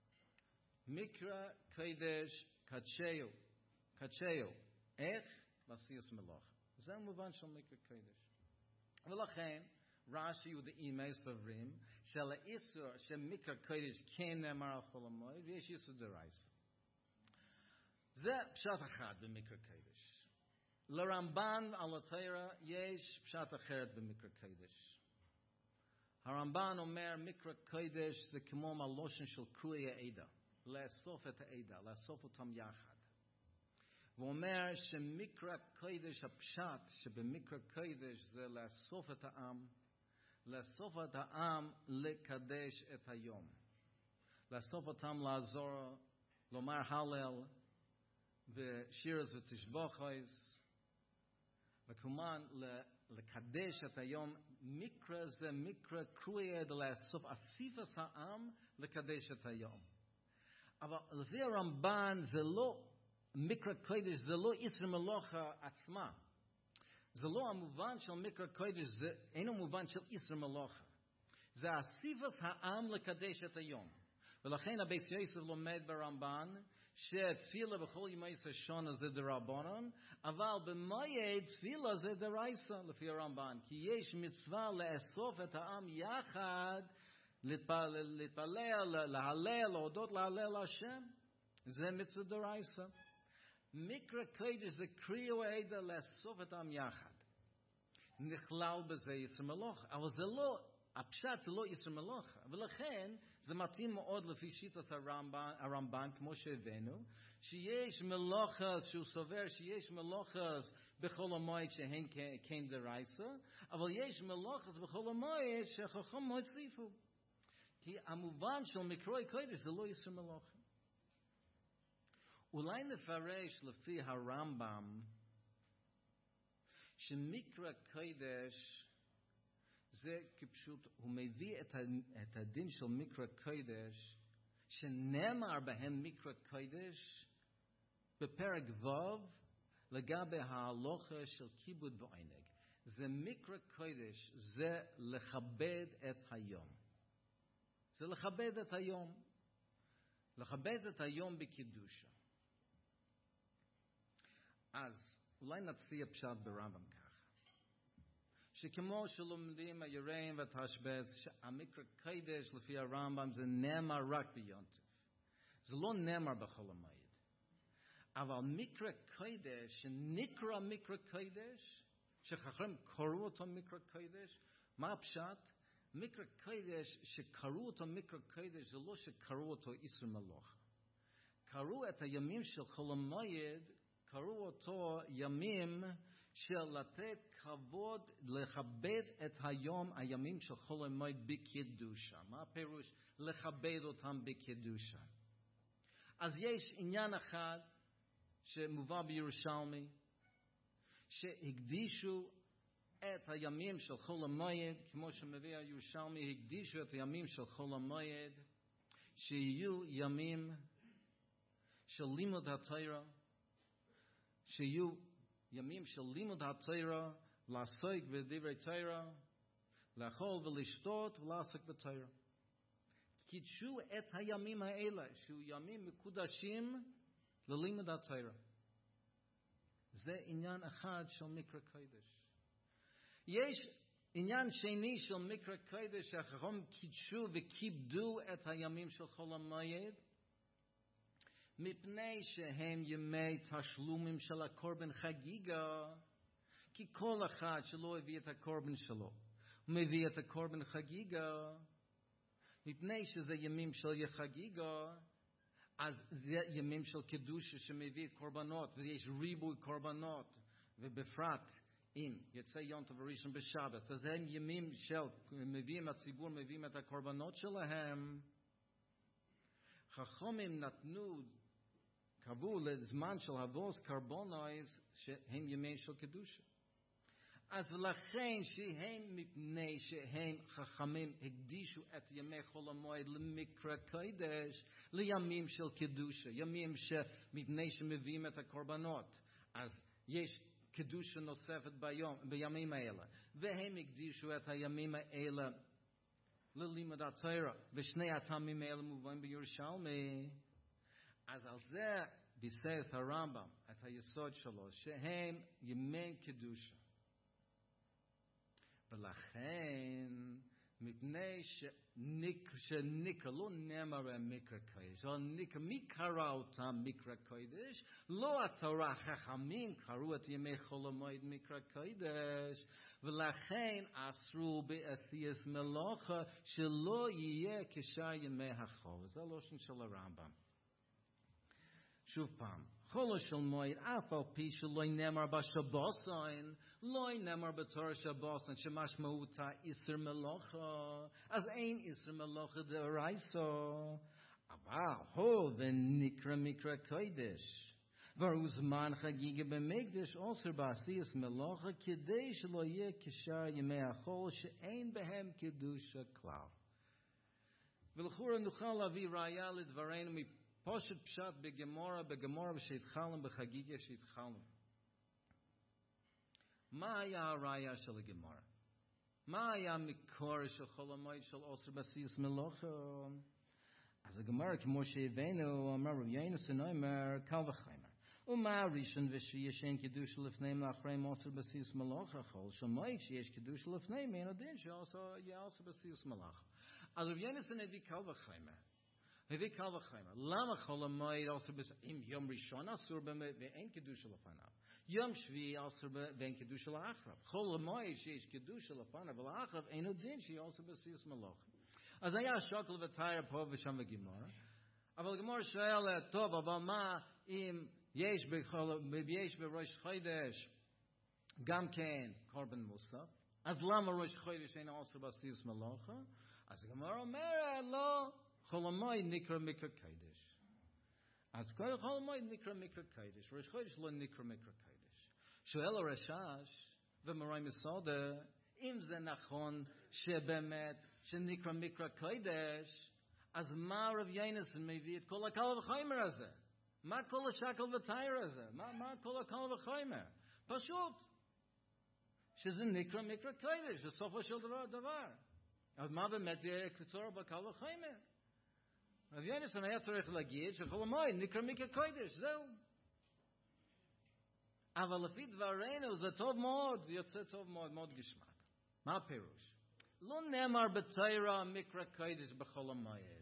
מקרא קודש קדשהו, קדשהו, איך? בעשיית מלאכה. זה המובן של מקרא קודש. ולכן רש"י ודאימי סוברים של האיסור שמקרא קודש כן נאמר על חול המועד, ויש איסור דאורייתא. זה פשט אחד במקרא קודש. לרמב"ן על התורה יש פשט אחרת במקרא קודש. הרמב"ן אומר מקרא קודש זה כמו מהלושן של קרואי העדה, לאסוף את העדה, לאסוף אותם יחד. והוא אומר שמקרא קודש, הפשט שבמקרא קודש זה לאסוף את העם, לאסוף את העם לקדש את היום. לאסוף אותם לעזור, לומר הלל, ושירס ותשבחוס, וכמובן לקדש את היום. מקרא זה מקרא קרואי לאסוף אסיפת העם לקדש את היום. אבל לפי הרמב"ן זה לא מקרא קודש, זה לא איסור מלאכה עצמה. זה לא המובן של מקרא קודש, זה אינו מובן של איסור מלאכה. זה אסיפת העם לקדש את היום. ולכן הבייס יוסף לומד ברמב"ן שתפילה בכל ימי שנה זה דרבנן, אבל במועד תפילה זה דאורייתא לפי הרמב"ן, כי יש מצווה לאסוף את העם יחד, להתפלל, להלל, להודות להלל להשם. זה מצווה דאורייתא. מקרא קודש זה קריאה ועדה לאסוף את העם יחד. נכלל בזה איסור מלאכה, אבל זה לא, הפשט זה לא איסור מלאכה, ולכן זה מתאים מאוד לפי שיטת הרמב"ן, כמו שהבאנו, שיש מלאכה, שהוא סובר שיש מלאכה בכל המועד שהן כן דאורייתא, אבל יש מלאכה בכל המועד שהחכמים הוסיפו. כי המובן של מקרא קודש זה לא איסור מלאכה. אולי נפרש לפי הרמב"ם שמקרא קודש זה כפשוט, הוא מביא את הדין של מקרא קודש שנאמר בהם מקרא קודש בפרק ו' לגבי ההלכה של כיבוד ועונג. זה מקרא קודש, זה לכבד את היום. זה לכבד את היום. לכבד את היום בקידושה. אז אולי נציע פשט ברמב"ם ככה. שכמו שלומדים היראים והתשבץ, שהמקרא קודש לפי הרמב"ם זה נאמר רק ביונטף. זה לא נאמר בחול המועד. אבל מקרא קודש, שנקרא מקרא קודש, שחכמים קראו אותו מקרא קודש, מה הפשט? מקרא קודש, שקראו אותו מקרא קודש, זה לא שקראו אותו איסור מלאכה. קראו את הימים של חול המועד, קראו אותו ימים של לתת כבוד, לכבד את היום, הימים של חול המועד בקידושה. מה הפירוש? לכבד אותם בקידושה. אז יש עניין אחד שמובא בירושלמי, שהקדישו את הימים של חול המועד, כמו שמביא הירושלמי, הקדישו את הימים של חול המועד, שיהיו ימים של לימוד התורה, שיהיו ימים של לימוד התורה, לעסוק בדברי תורה, לאכול ולשתות ולעסוק בתורה. קידשו את הימים האלה, שיהיו ימים מקודשים ללימוד התורה. זה עניין אחד של מקרא קודש. יש עניין שני של מקרא קודש שהחכמים קידשו וכיבדו את הימים של חול המועד, מפני שהם ימי תשלומים של הקורבן חגיגה, כי כל אחד שלא הביא את הקורבן שלו, הוא מביא את הקורבן חגיגה, מפני שזה ימים של חגיגה, אז זה ימים של קדושה שמביא קורבנות, ויש ריבוי קורבנות, ובפרט אם יצא יום טוב ראשון בשבת, אז הם ימים של הציבור מביאים את הקורבנות שלהם. חכמים נתנו, קבעו לזמן של הבוס קרבונויז, שהם ימי של קדושה. אז לכן שהם, מפני שהם חכמים הקדישו את ימי חול המועד למקרא קודש, לימים של קדושה, ימים מפני שמביאים את הקורבנות, אז יש קדושה נוספת בימים האלה, והם הקדישו את הימים האלה ללימוד התורה, ושני הטעמים האלה מובאים בירושלמי. אז על זה ביסס הרמב"ם את היסוד שלו, שהם ימי קדושה. ולכן, מפני שנקרא, לא נאמר מקרא קודש, או נקרא, מי קרא אותם מקרא קודש? לא התורה, חכמים קראו את ימי חול המועד מקרא קודש, ולכן אסרו בעשיית מלאכה שלא יהיה כשאר ימי החול. זה הלושן של הרמב"ם. שוב פעם, חול של מועד, אף על פי שלא נאמר בשבוסן, לא נאמר בתורה שבוסן, שמשמעותה איסר מלאכה, אז אין איסר מלאכה דאורייתא, אבל הוא ונקרא מקרא קודש. והוא זמן חגיגה במקדש, אוסר בעשיית מלאכה, כדי שלא יהיה כשאר ימי החול, שאין בהם קדושה כלל. ולכאורה נוכל להביא ראיה לדברנו פושט פשט בגמורה שהתחלנו בחגיגה שהתחלנו. מה היה הראיה של הגמורה? מה היה המקור של חול המועד של אוסר בעשיית מלאכה? אז הגמורה, כמו שהבאנו, אמר רב יינוסון, אומר קל וחומר. ומה ראשון ושיש אין קדושה לפניהם לאחריהם אוסר בעשיית מלאכה? חול של מועד שיש קדושה לפניהם, אין הדין שיהיה אוסר בעשיית מלאכה. אז רב יינוסון הביא קל וחומר. הביא קל וחומר. למה חול המועד אסור אם יום ראשון אסור ואין קדושה לפניו? יום שביעי אסור ואין קדושה לאחריו. חול המועד שיש קדושה לפניו ולאחריו אין עוד דין שיהיה אסור בעשיית מלאכה. אז היה שוקל ותאיר פה ושם בגמרא. אבל הגמרא שואל, טוב, אבל מה אם יש בראש חודש גם כן קורבן מוסף? אז למה ראש חודש אין אסור בעשיית מלאכה? אז הגמרא אומרת, לא. חול המועד נקרא מקרא קודש. אז כל חול המועד נקרא מקרא קודש. ראש חודש לא נקרא מקרא קודש. שואל הרשש ומורה מסעודה, אם זה נכון שבאמת שנקרא מקרא קודש, אז מה רב יינוסון מביא את כל הקל וחומר הזה? מה כל השקל ותאיר הזה? מה כל הקל וחומר? פשוט שזה נקרא מקרא קודש, בסופו של דבר. אז מה באמת יהיה קצור בקל וחומר? רב יינוסון היה צריך להגיד שחול המועד נקרא מקרא קודש, זהו. אבל לפי דברנו זה טוב מאוד, זה יוצא טוב מאוד, מאוד גשמק. מה הפירוש? לא נאמר בתורה מקרא קודש בחול המועד.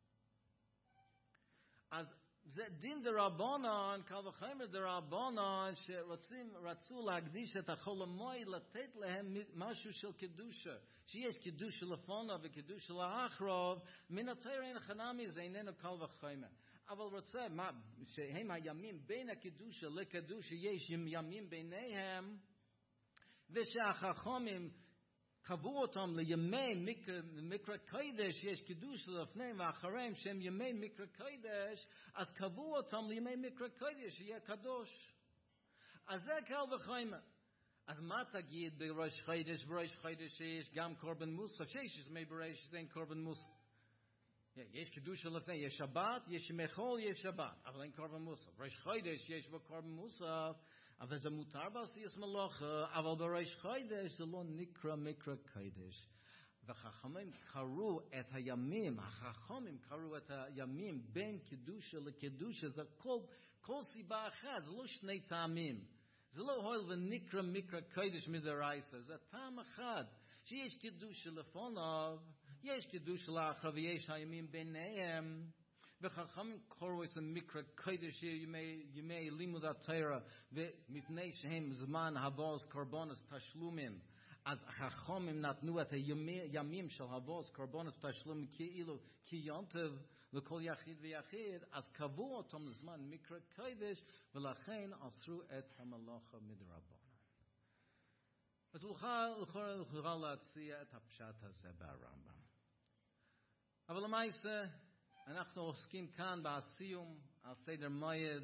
אז זה דין דרבנן, קל וחומר דרבנן, שרצו להקדיש את החול המועד, לתת להם משהו של קדושה, שיש קדושה לפניו וקדושה לאחריו, מן התורה אין חנמי, זה איננו קל וחומר. אבל רוצה, שהם הימים בין הקדושה לקדושה, יש ימים ביניהם, ושהחכמים קבעו אותם לימי מקרא קודש, יש קידוש לפניהם ואחריהם שהם ימי מקרא קודש, אז קבעו אותם לימי מקרא קודש, שיהיה קדוש. אז זה קל וחומר. אז מה תגיד בראש חודש? בראש חודש יש גם קורבן מוסף, שיש ימי בראש אין קורבן מוסף. יש קידוש לפני, יש שבת, יש ימי חול, יש שבת, אבל אין קורבן מוסף. בראש חודש יש בו קורבן מוסף, אבל זה מותר בעשיית מלאכה, אבל בראש חודש זה לא נקרא מקרא קודש. וחכמים קראו את הימים, החכמים קראו את הימים בין קדושה לקדושה, זה כל סיבה אחת, זה לא שני טעמים. זה לא הועיל ונקרא מקרא קודש מדרייסה, זה טעם אחד, שיש קידוש לפניו, יש קידוש לאחריו, ויש הימים ביניהם, וחכמים קראו את מקרא קודש ימי לימוד התורה, ומפני שהם זמן הבוז קורבנס תשלומים, אז החכמים נתנו את הימים של הבוז קורבנס תשלומים כאילו כיונטב לכל יחיד ויחיד, אז קבעו אותם לזמן מקרא קודש, ולכן אסרו את המלאכה מדרבנן. אז נוכל להציע את הפשט הזה ברמב"ם. אבל למעשה, אנחנו עוסקים כאן בסיום על סדר מועד,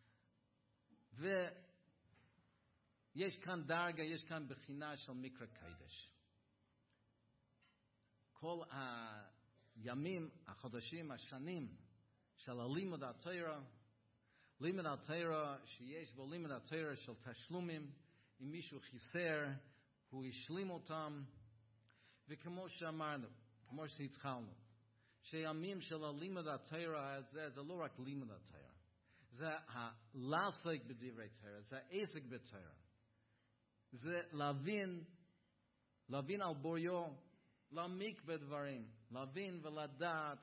ויש כאן דרגה, יש כאן בחינה של מקרא קודש. כל הימים, החודשים, השנים של הלימוד התורה, לימוד התורה שיש בו לימוד התורה של תשלומים, אם מישהו חיסר, הוא השלים אותם, וכמו שאמרנו, כמו שהתחלנו, שימים של הלימוד התורה הזה, זה לא רק לימוד התורה, זה לעסוק בדברי תורה, זה עסק בתורה, זה להבין על בוריו, להעמיק בדברים, להבין ולדעת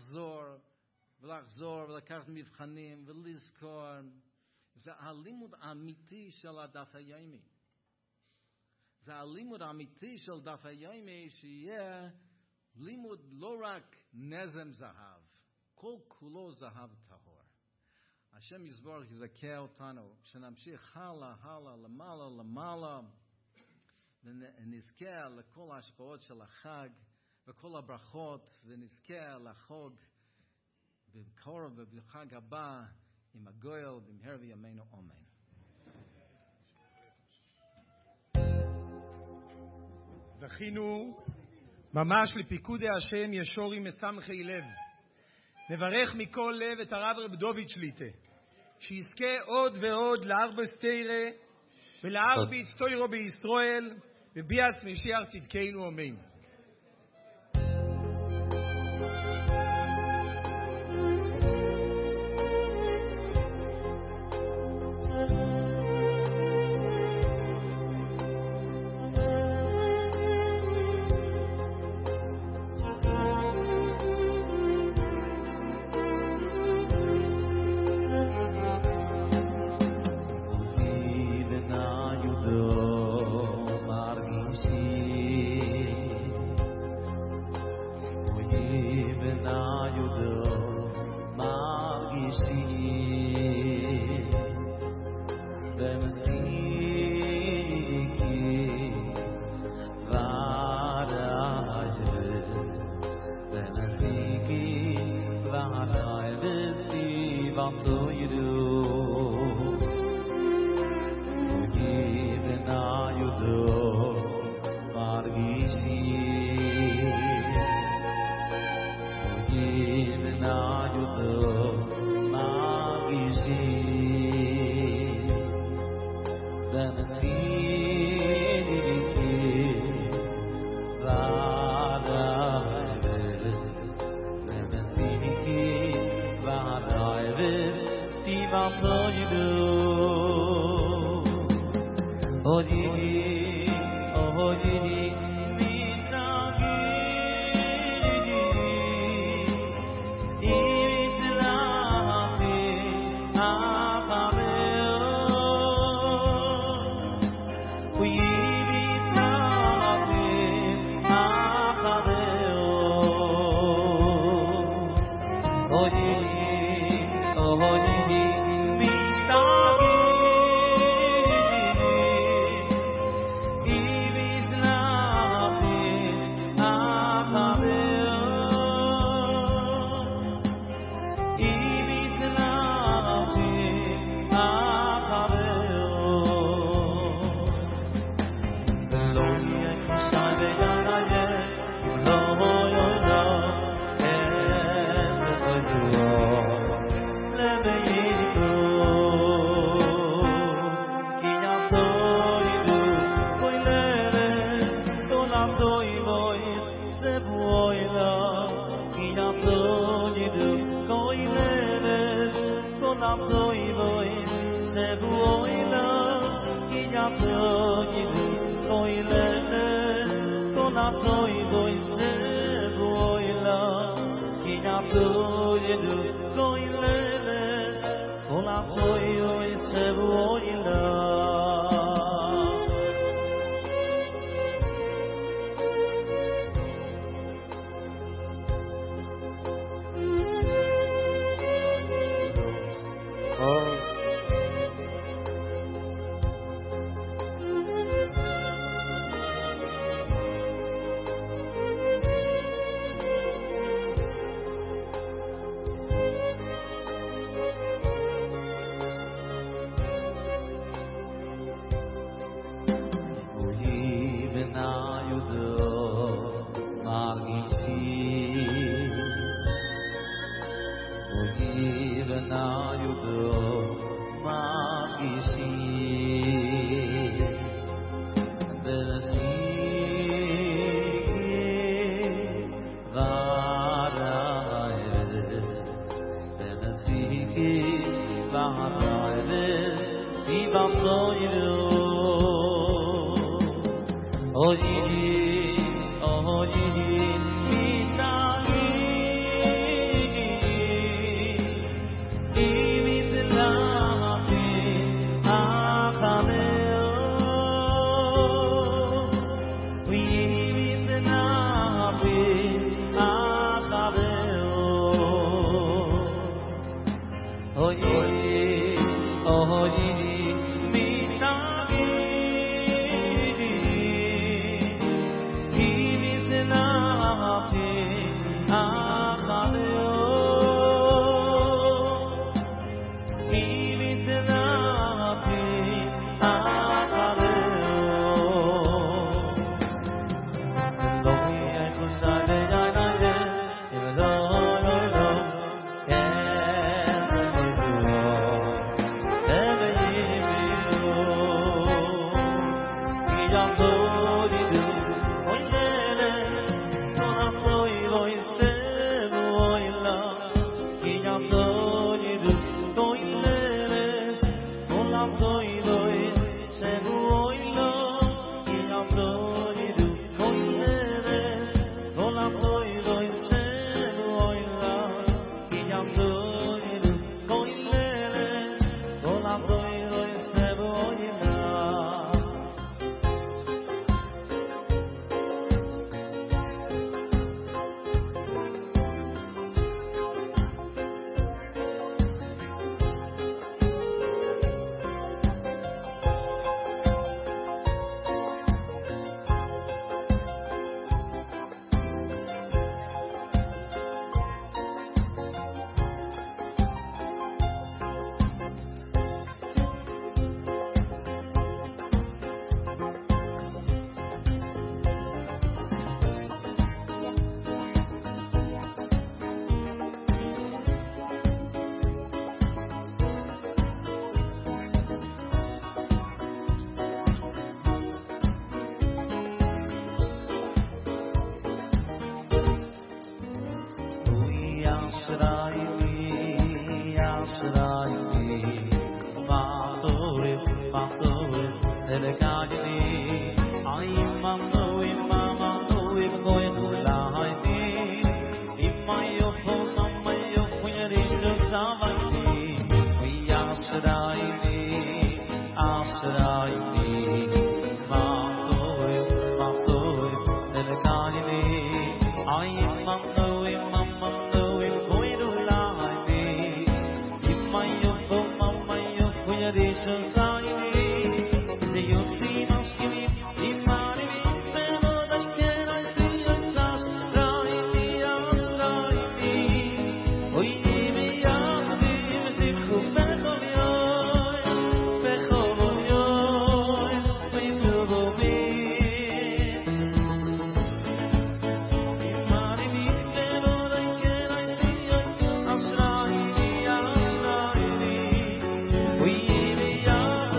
ולחזור ולקחת מבחנים ולזכור, זה הלימוד האמיתי של הדף היומי. זה הלימוד האמיתי של דף היומי, שיהיה לימוד לא רק נזם זהב, כל כולו זהב טהור. השם יזבורך יזכה אותנו, שנמשיך הלאה, למעלה, ונזכה לכל ההשפעות של החג, וכל הברכות, ונזכה לחוג בקרוב ובחג הבא, עם הגואל, במהרה בימינו אמן. זכינו ממש לפיקודי השם ישורים מסמכי לב. נברך מכל לב את הרב רב דוד שליטה, שיזכה עוד ועוד לארבע סתירה ולארבע סתירו בישראל, וביאס משיח צדקנו אמן. We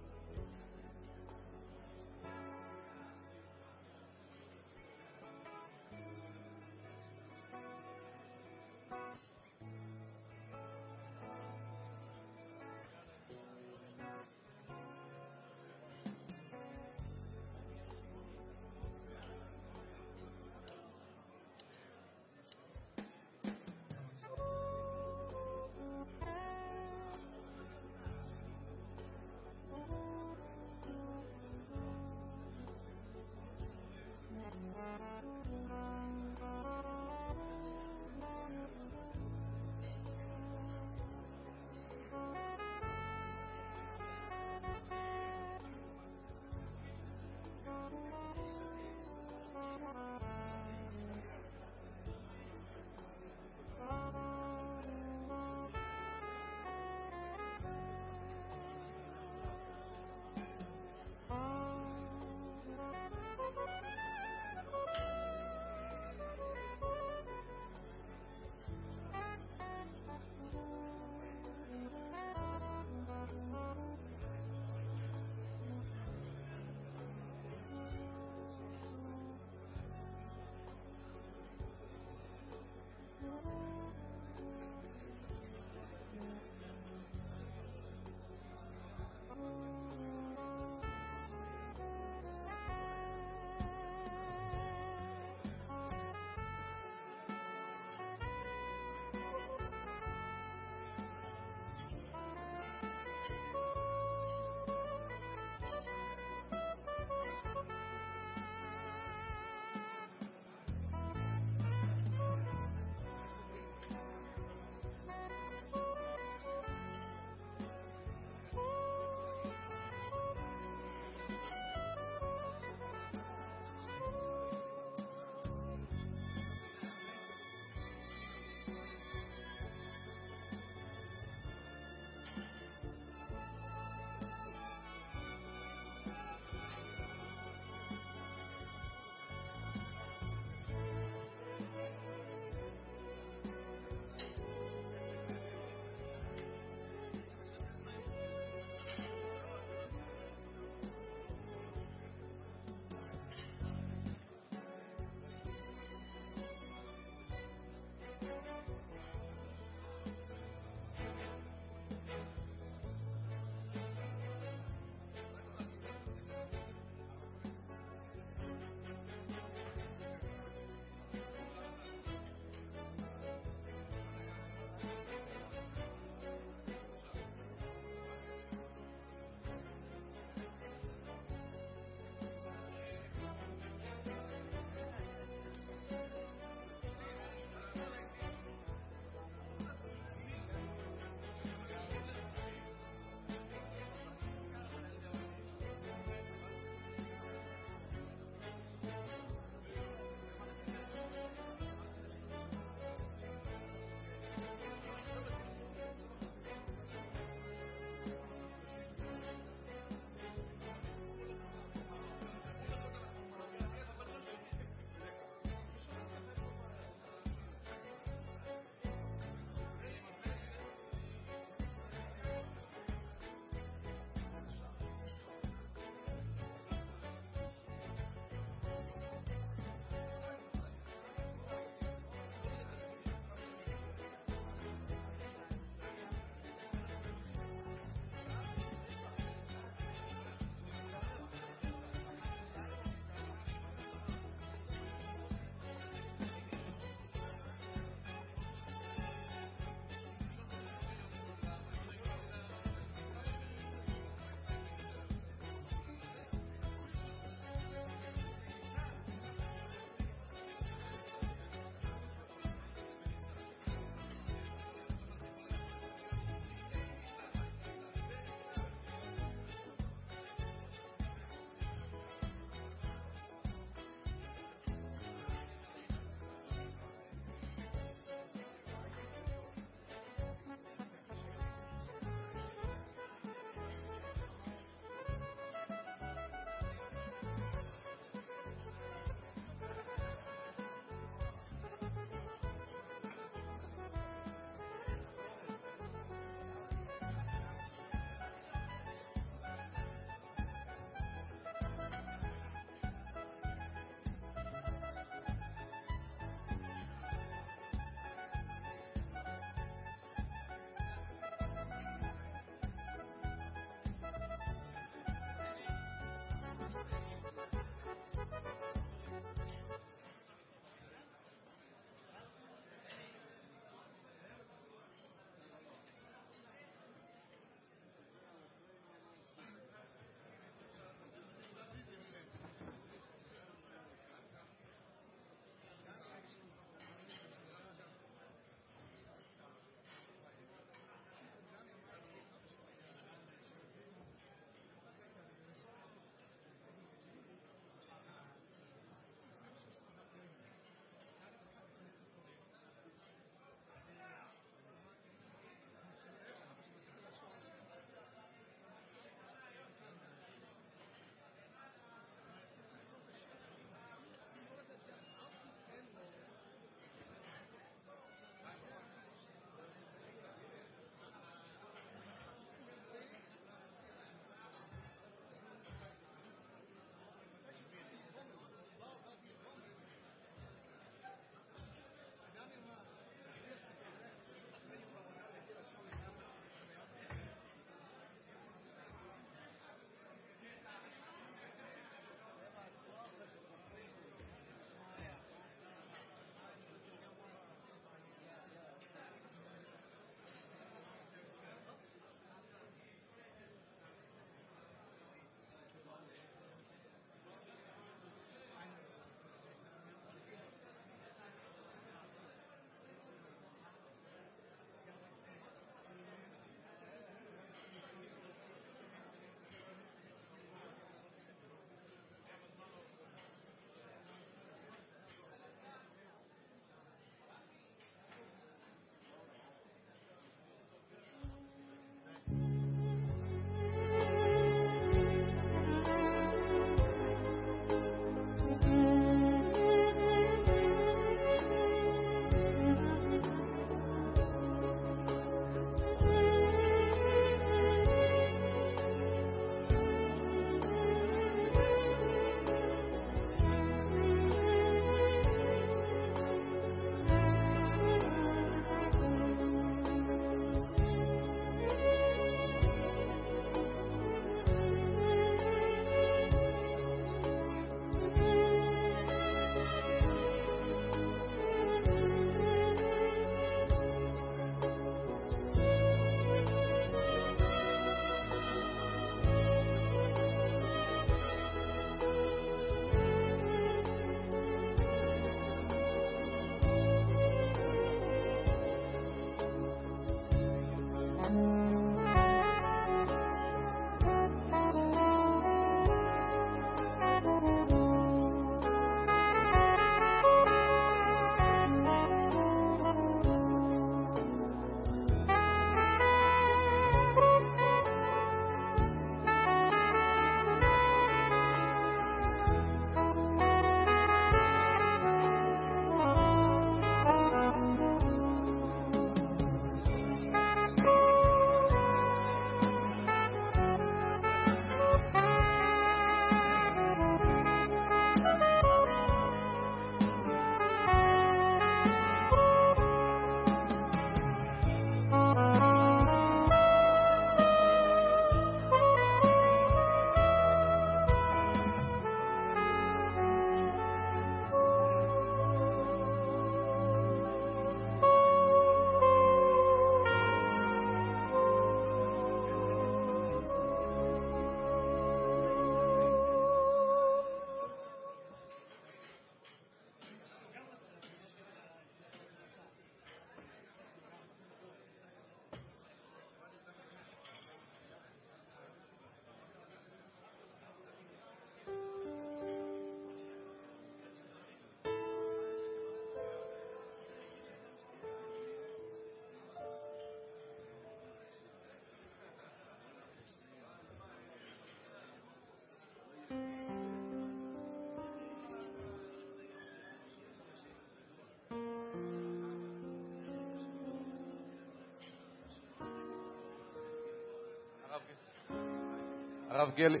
הרב גלי.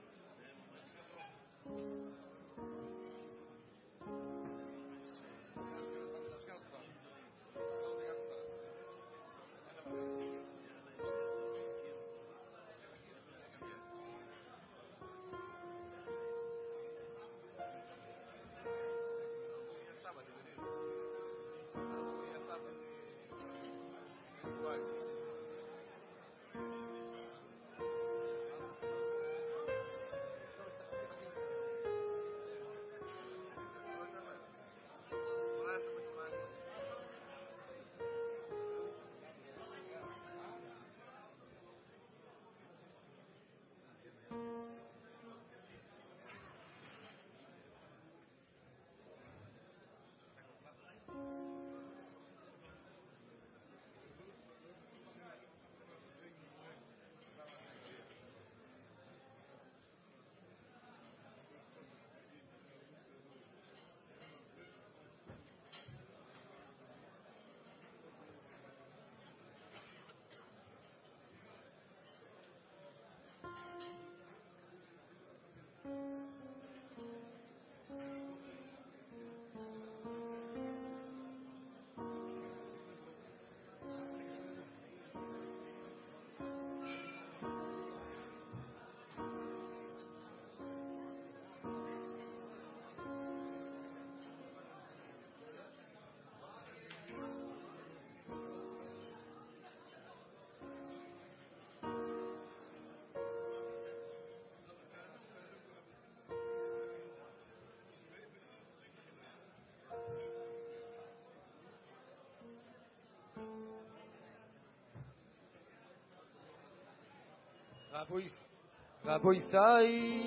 רבוי סי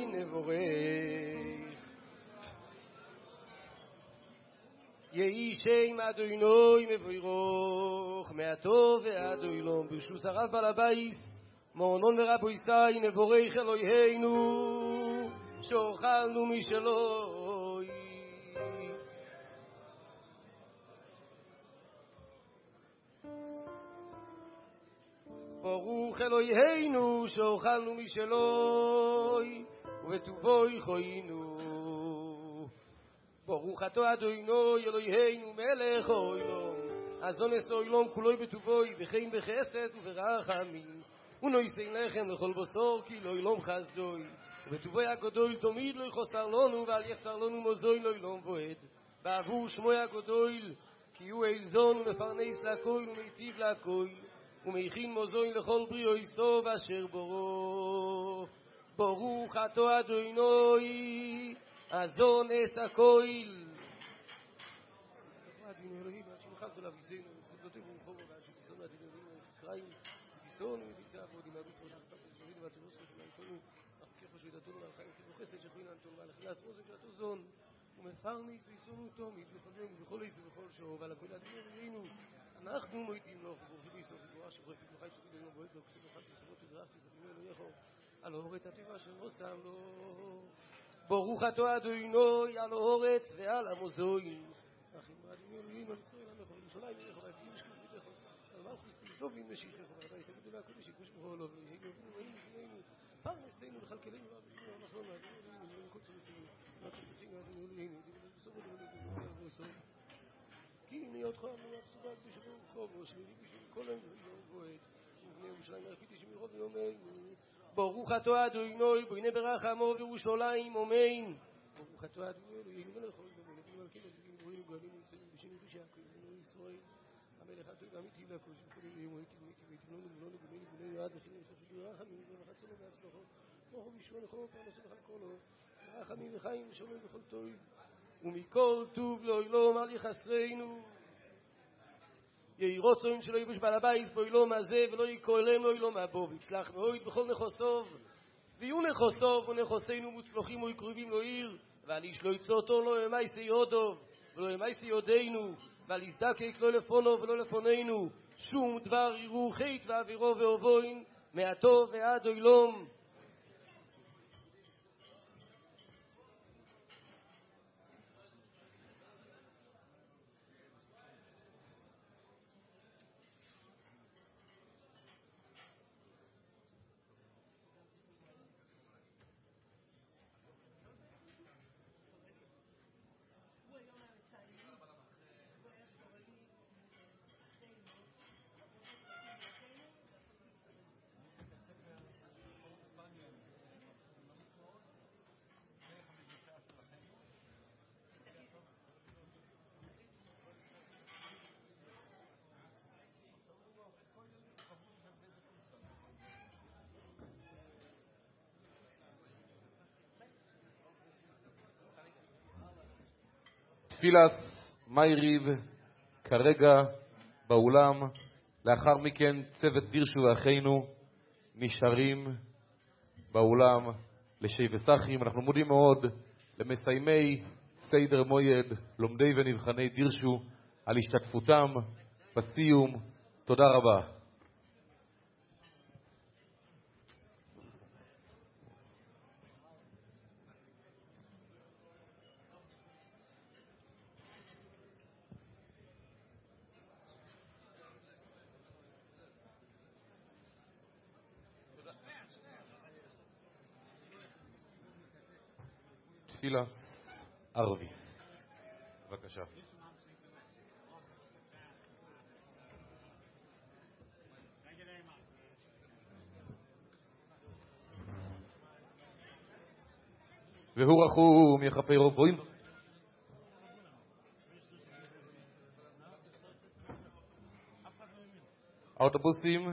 נבורך יהי שם אדוני מבורך מהטוב ועד עולם ברשות הרב בעל הבית מעונון ורבוי סי נבורך אלוהינו שאוכלנו משלוי ברוך אלוהינו שאוכלנו משלוי ובטובו יחוינו ברוך אתה אדוני אלוהינו מלך העולם אדונס העולם כולו בטובו וכן בחסד וברחמים ונויסן לחם לכל בשר כי לעולם חסדוי ובטובו הגדול תמיד לא יחסר לנו ואל יחסר לנו מזון לעולם ועד בעבור שמו הגדול כי הוא אלזון ומפרנס לכל ומיטיב לכל ומכין מזון לכל בריאו יסוב אשר בורו ברוך אתה אדוני אדונס הכל אדוני אלוהים שמך גדול אביזנו וזכותו ומחור והשתיסון אדוני מצרים ותיסון ותיסע ועודים אביס ראש וסף ותשריד והצירוס ושמעתנו אך ככה שדתנו מהחיים כבוחסת שכוין אנתון והלכנס מוזק שתו זון ומפרניס ויסונו תומית וחלום ובכל איס ובכל שור ועל הכל אדוני אלוהינו אנחנו מויטים לו וברוכים ביסוף וגבורה שברק וגבוחי שביד היום בועד לו כשבו חד וסברות ודרך תסתכלו אלוהיכו על האורץ הטבע של נוסם לו ברוך אתה אדוני על האורץ ועל המוזוין אחים אדוני אלוהים על ישראל עמך ולירושלים עמך והציעים משכם ביתך על מלכוס תשדובים משיחך ואתה יסגדו להקודש יקוש בכל לו ויהיו רבנו לפנינו פרנסנו וכלכלנו ואבנו ונכון אדוני אלוהים וכל צורסינו ותצחינו אדוני אלוהים ובסופו דבר כי הנה אותך אמונה פסוקה בשבוע וחוב ושלילי בשביל כל היום ועד ובני ירושלים הרפיתי שמלרוב ויאמנו ברוך אתה אדוני בוינה ברחמו וירושלים אמן ברוך אתה אדוני אלוהינו מלך העולם ומלכים מלכים וגדולים גבוהים וגואלים ונמצאים בשם קדושי הכהן ישראל המלך הטוב והאמיתי לקודש וכל אלוהים ויתנו לנו בנינו עד וכן חסד ורחמים ורחצנו והצלחו ברוך וישוע לכו פרנסו וחלקו ורחמים וחיים ושלום וכל טוב ומכל טוב לעולם אל יחסרנו יהי רצון שלא יבוש בעל הבית בעולם הזה ולא יקרלם לו עולם הבא ויצלח מאוד בכל נחוסוב ויהיו נחוסוב ונחוסינו מוצלחים וקרובים לו עיר ועל איש לא יצא אותו לא ימייסי יודוב ולא ימייסי יודינו ועל יזדקק לא לפונו ולא לפוננו שום דבר יראו חית ועבירו ואובוין מהטוב ועד עולם תפילת מייריב כרגע באולם. לאחר מכן צוות דירשו ואחינו נשארים באולם לשי וסחים. אנחנו מודים מאוד למסיימי סיידר מויד, לומדי ונבחני דירשו, על השתתפותם בסיום. תודה רבה. תפילה ערביס, בבקשה. והוא רחום יחפי רובוים. האוטובוסים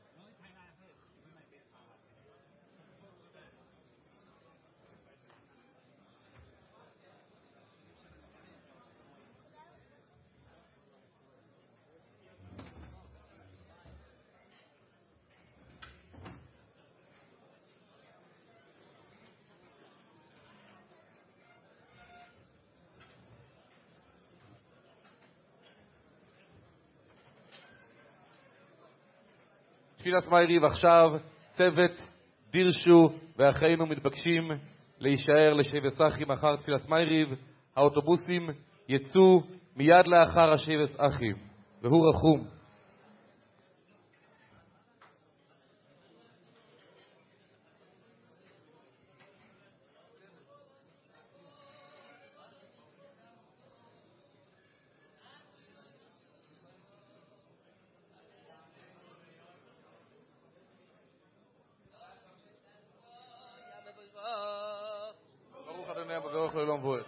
תפילת מייריב. עכשיו צוות דירשו ואחינו מתבקשים להישאר לשי וסחים אחר תפילת מייריב. האוטובוסים יצאו מיד לאחר השי וסחים. והוא רחום. ברוך אדוני אבא ואורך לעולם ועד.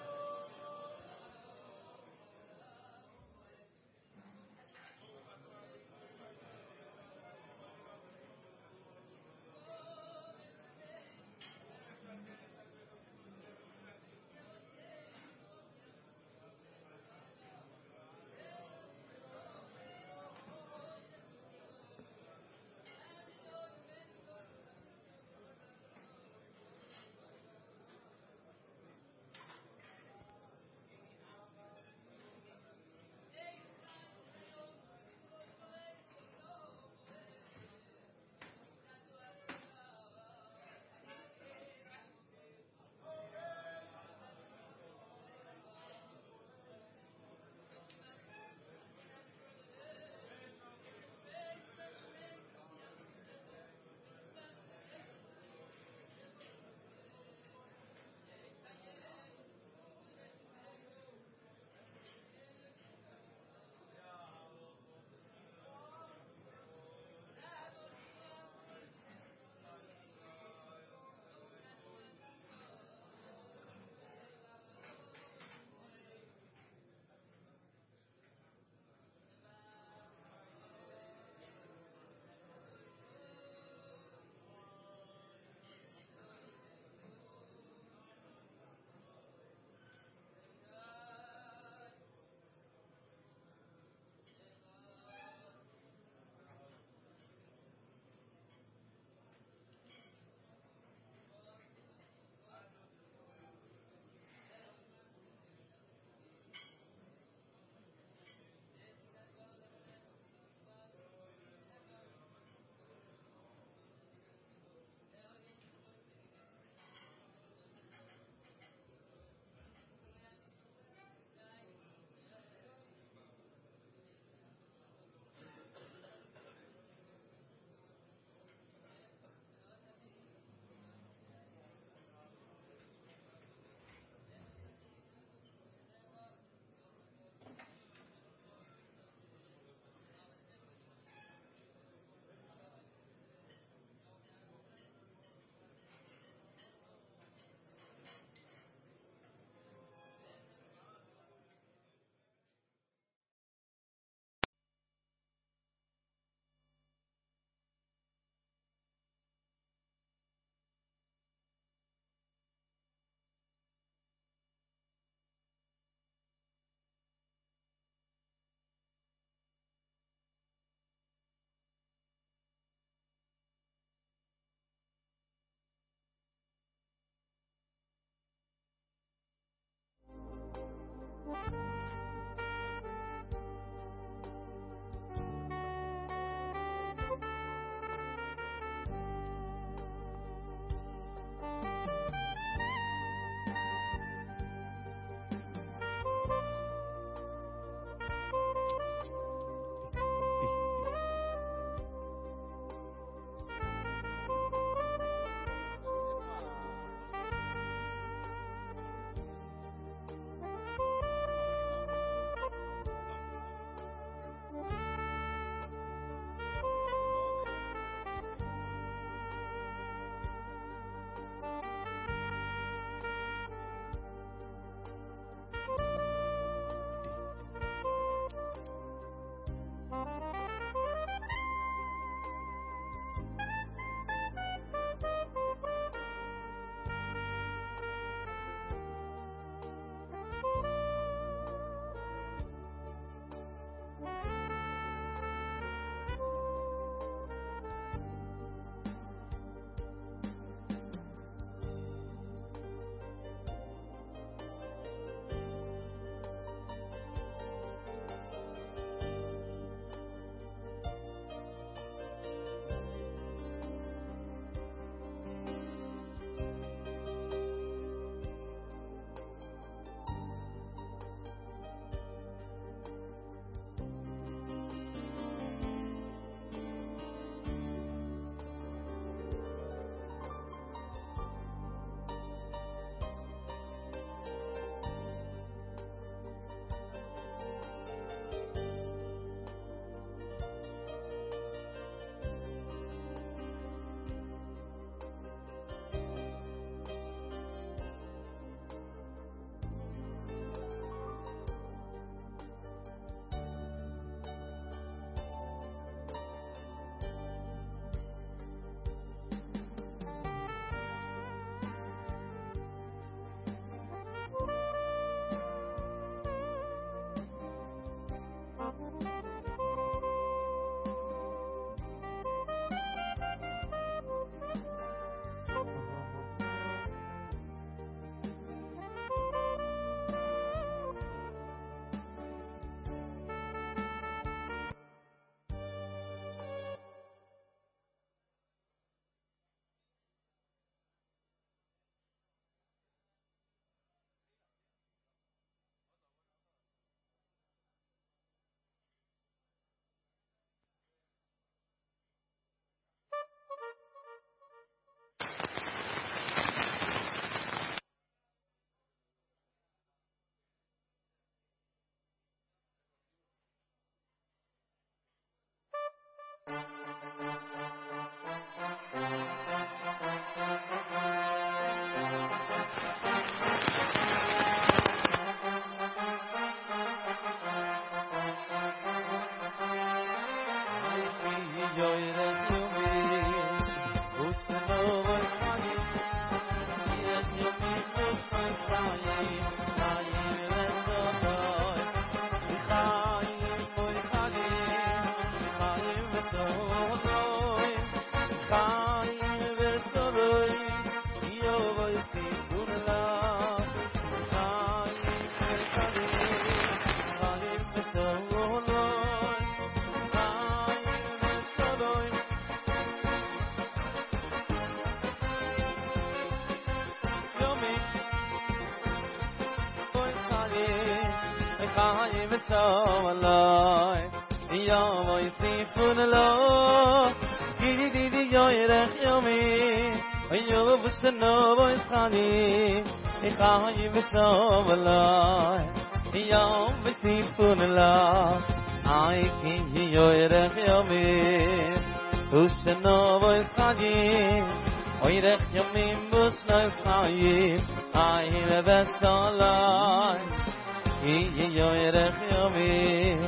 חיים ושם עליי יום ויסיפון לו גידי דידי יוירך יומי ויוב ושנו ויסחני חיים ושם עליי יום ויסיפון לו ay ki yoyrech yomim usno voy khagim oyrech yomim usno khagim ay levesolay ki yoyrech yomim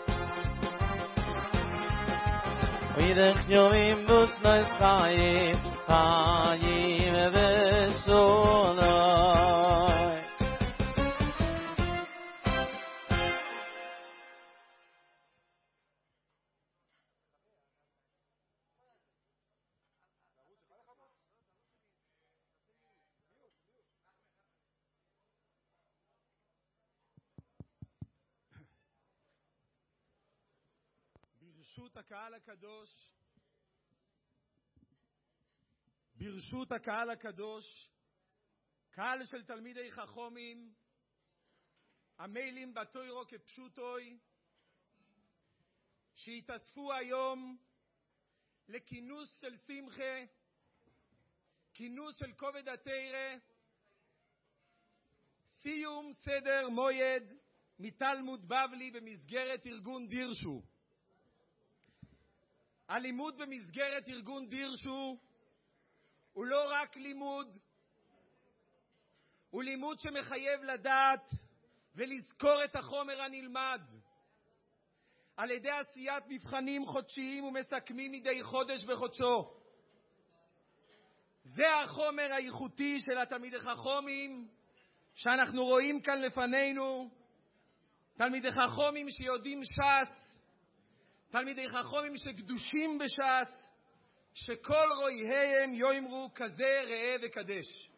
oyrech yomim usno khagim ay levesolay ברשות הקהל הקדוש, קהל של תלמידי חכמים, המיילים בתוירו כפשוטוי, שהתאספו היום לכינוס של שמחה, כינוס של כובד התורה, סיום סדר מויד מתלמוד בבלי במסגרת ארגון דירשו. הלימוד במסגרת ארגון דירשו הוא לא רק לימוד, הוא לימוד שמחייב לדעת ולזכור את החומר הנלמד על ידי עשיית מבחנים חודשיים ומסכמים מדי חודש בחודשו. זה החומר האיכותי של התלמידי חכמים שאנחנו רואים כאן לפנינו, תלמידי חכמים שיודעים ש"ס, תלמידי חכמים שקדושים בש"ס, שכל רואיהם יאמרו כזה ראה וקדש.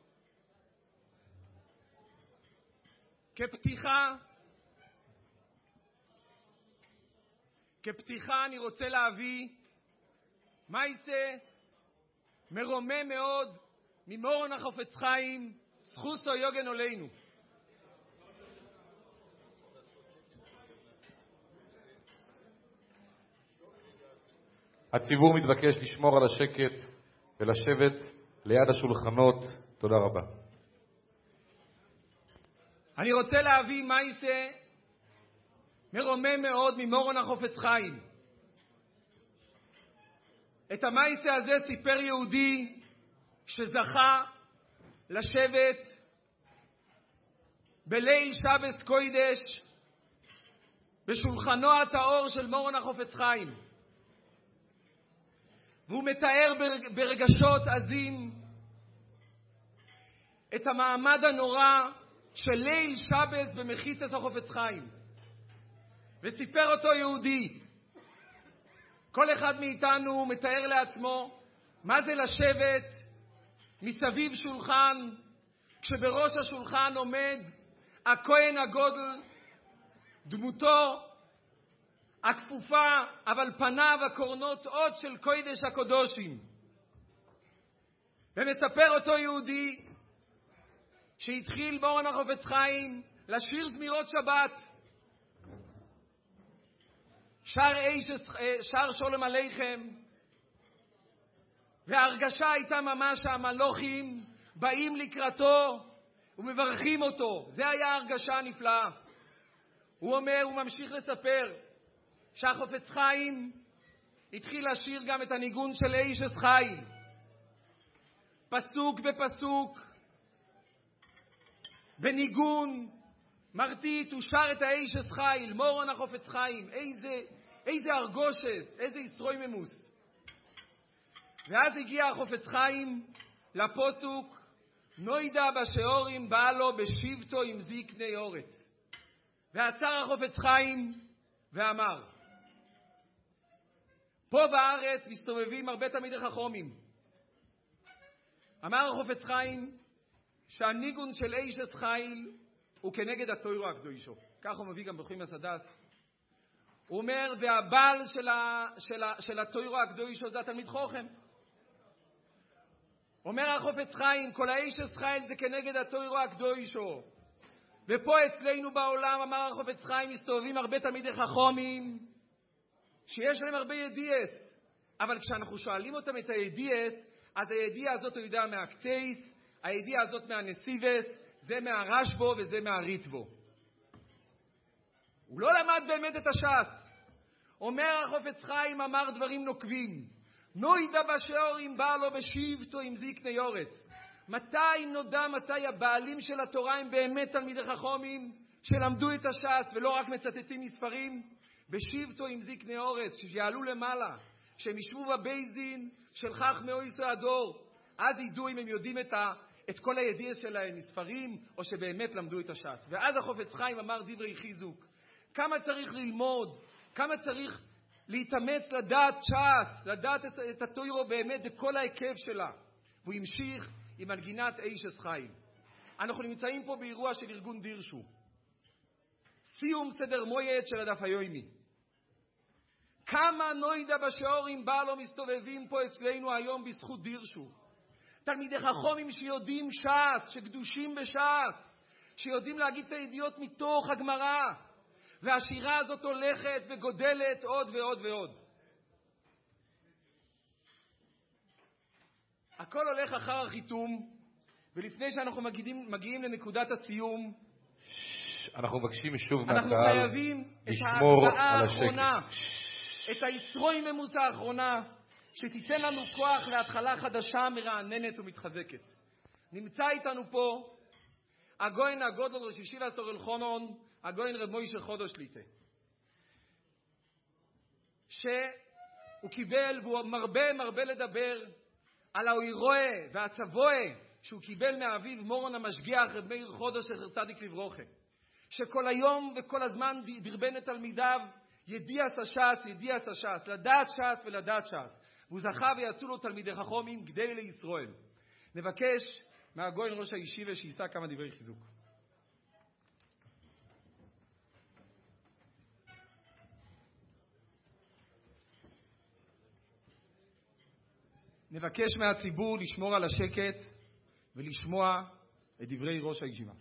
כפתיחה אני רוצה להביא מעשה מרומם מאוד ממורן החפץ חיים, זכותו יוגן עלינו. הציבור מתבקש לשמור על השקט ולשבת ליד השולחנות. תודה רבה. אני רוצה להביא מעשה מרומם מאוד ממורן החפץ חיים. את המעשה הזה סיפר יהודי שזכה לשבת בליל שבת קודש בשולחנו הטהור של מורן החפץ חיים. והוא מתאר ברגשות עזים את המעמד הנורא של ליל שבת במחיצת החפץ חיים. וסיפר אותו יהודי. כל אחד מאיתנו מתאר לעצמו מה זה לשבת מסביב שולחן, כשבראש השולחן עומד הכהן הגודל, דמותו הכפופה, אבל פניו הקורנות עוד של קודש הקודשים. ומספר אותו יהודי שהתחיל מורן החפץ חיים לשיר זמירות שבת, שר שולם עליכם, וההרגשה הייתה ממש שהמלוכים באים לקראתו ומברכים אותו. זה היה הרגשה נפלאה. הוא אומר, הוא ממשיך לספר שהחפץ חיים התחיל לשיר גם את הניגון של אישס חיל, פסוק בפסוק, בניגון מרטיט הוא שר את האישס חיל, מורן החפץ חיים. איזה ארגושס, איזה ישרוי ממוס. ואז הגיע החפץ חיים לפוסוק, נוידה בשעורים בא לו בשבטו עם זקני אורץ. ועצר החפץ חיים ואמר, פה בארץ מסתובבים הרבה תלמידי חכמים. אמר החפץ חיים שהניגון של אישס חיל הוא כנגד התורה הקדושו. כך הוא מביא גם ברוכים הסדס. הוא אומר, והבעל של התורה הקדושו זה התלמיד חכם. אומר החפץ חיים, כל האישס חיל זה כנגד התורה הקדושו. ופה אצלנו בעולם, אמר החפץ חיים, מסתובבים הרבה תלמידי חכמים, שיש להם הרבה ידיעס, אבל כשאנחנו שואלים אותם את הידיעס, אז הידיעה הזאת הוא יודע מהקצייס, הידיעה הזאת מהנסיבס, זה מהרשבו וזה מהריטבו. הוא לא למד באמת את הש"ס. אומר החפץ חיים, אמר דברים נוקבים, נוידע בשיעורים בא לו בשיבתו עם זקני יורץ. מתי נודע, מתי הבעלים של התורה הם באמת תלמידי חכמים שלמדו את הש"ס ולא רק מצטטים מספרים? בשיבתו עם זקני אורץ, שיעלו למעלה, שהם ישבו בבית דין של חכמי אויסו הדור, אז ידעו אם הם יודעים את כל הידיעה שלהם מספרים או שבאמת למדו את הש"ס. ואז החפץ חיים אמר דברי חיזוק, כמה צריך ללמוד, כמה צריך להתאמץ לדעת ש"ס, לדעת את התורה באמת בכל ההיקף שלה. והוא המשיך עם מנגינת אישס חיים. אנחנו נמצאים פה באירוע של ארגון דירשו, סיום סדר מועד של הדף היומי. כמה נוידע בשיעורים בא לו מסתובבים פה אצלנו היום בזכות דירשו, תלמידי חכמים שיודעים ש"ס, שקדושים בש"ס, שיודעים להגיד את הידיעות מתוך הגמרא, והשירה הזאת הולכת וגודלת עוד ועוד ועוד. הכל הולך אחר החיתום, ולפני שאנחנו מגיעים לנקודת הסיום, אנחנו מבקשים שוב אנחנו מהקהל חייבים את לשמור ההצבעה על האחרונה, השקט. את הישרויממוס האחרונה, שתיתן לנו כוח להתחלה חדשה, מרעננת ומתחזקת. נמצא איתנו פה הגויין הגודל ראש ישיבה צורל חונון, הגויין רב מוישה חודש ליטה, שהוא קיבל והוא מרבה לדבר על האוירואה והצבואה שהוא קיבל מאביו מורון המשגיח רב מאיר חודש צדיק לברוכה, שכל היום וכל הזמן דרבן את תלמידיו ידיעת הש"ס, לדעת ש"ס ולדעת ש"ס, והוא זכה ויצאו לו תלמידי חכמים גדי לישראל. נבקש מהגויין ראש הישיבה שיישא כמה דברי חיזוק. נבקש מהציבור לשמור על השקט ולשמוע את דברי ראש הישיבה.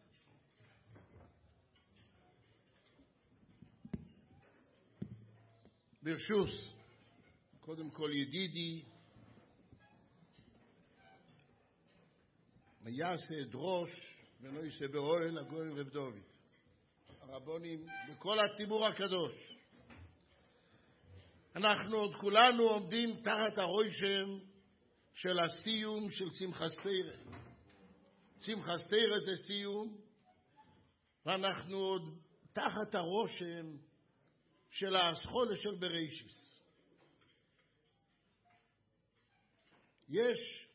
ברשוס, קודם כל ידידי, מייסה דרוש ונויסה באוהל הגויין רב דוד, הרבונים וכל הציבור הקדוש. אנחנו עוד כולנו עומדים תחת הרושם של הסיום של שמחת תורה. שמחת תורה זה סיום, ואנחנו עוד תחת הרושם של האסכולה של בראשיס. יש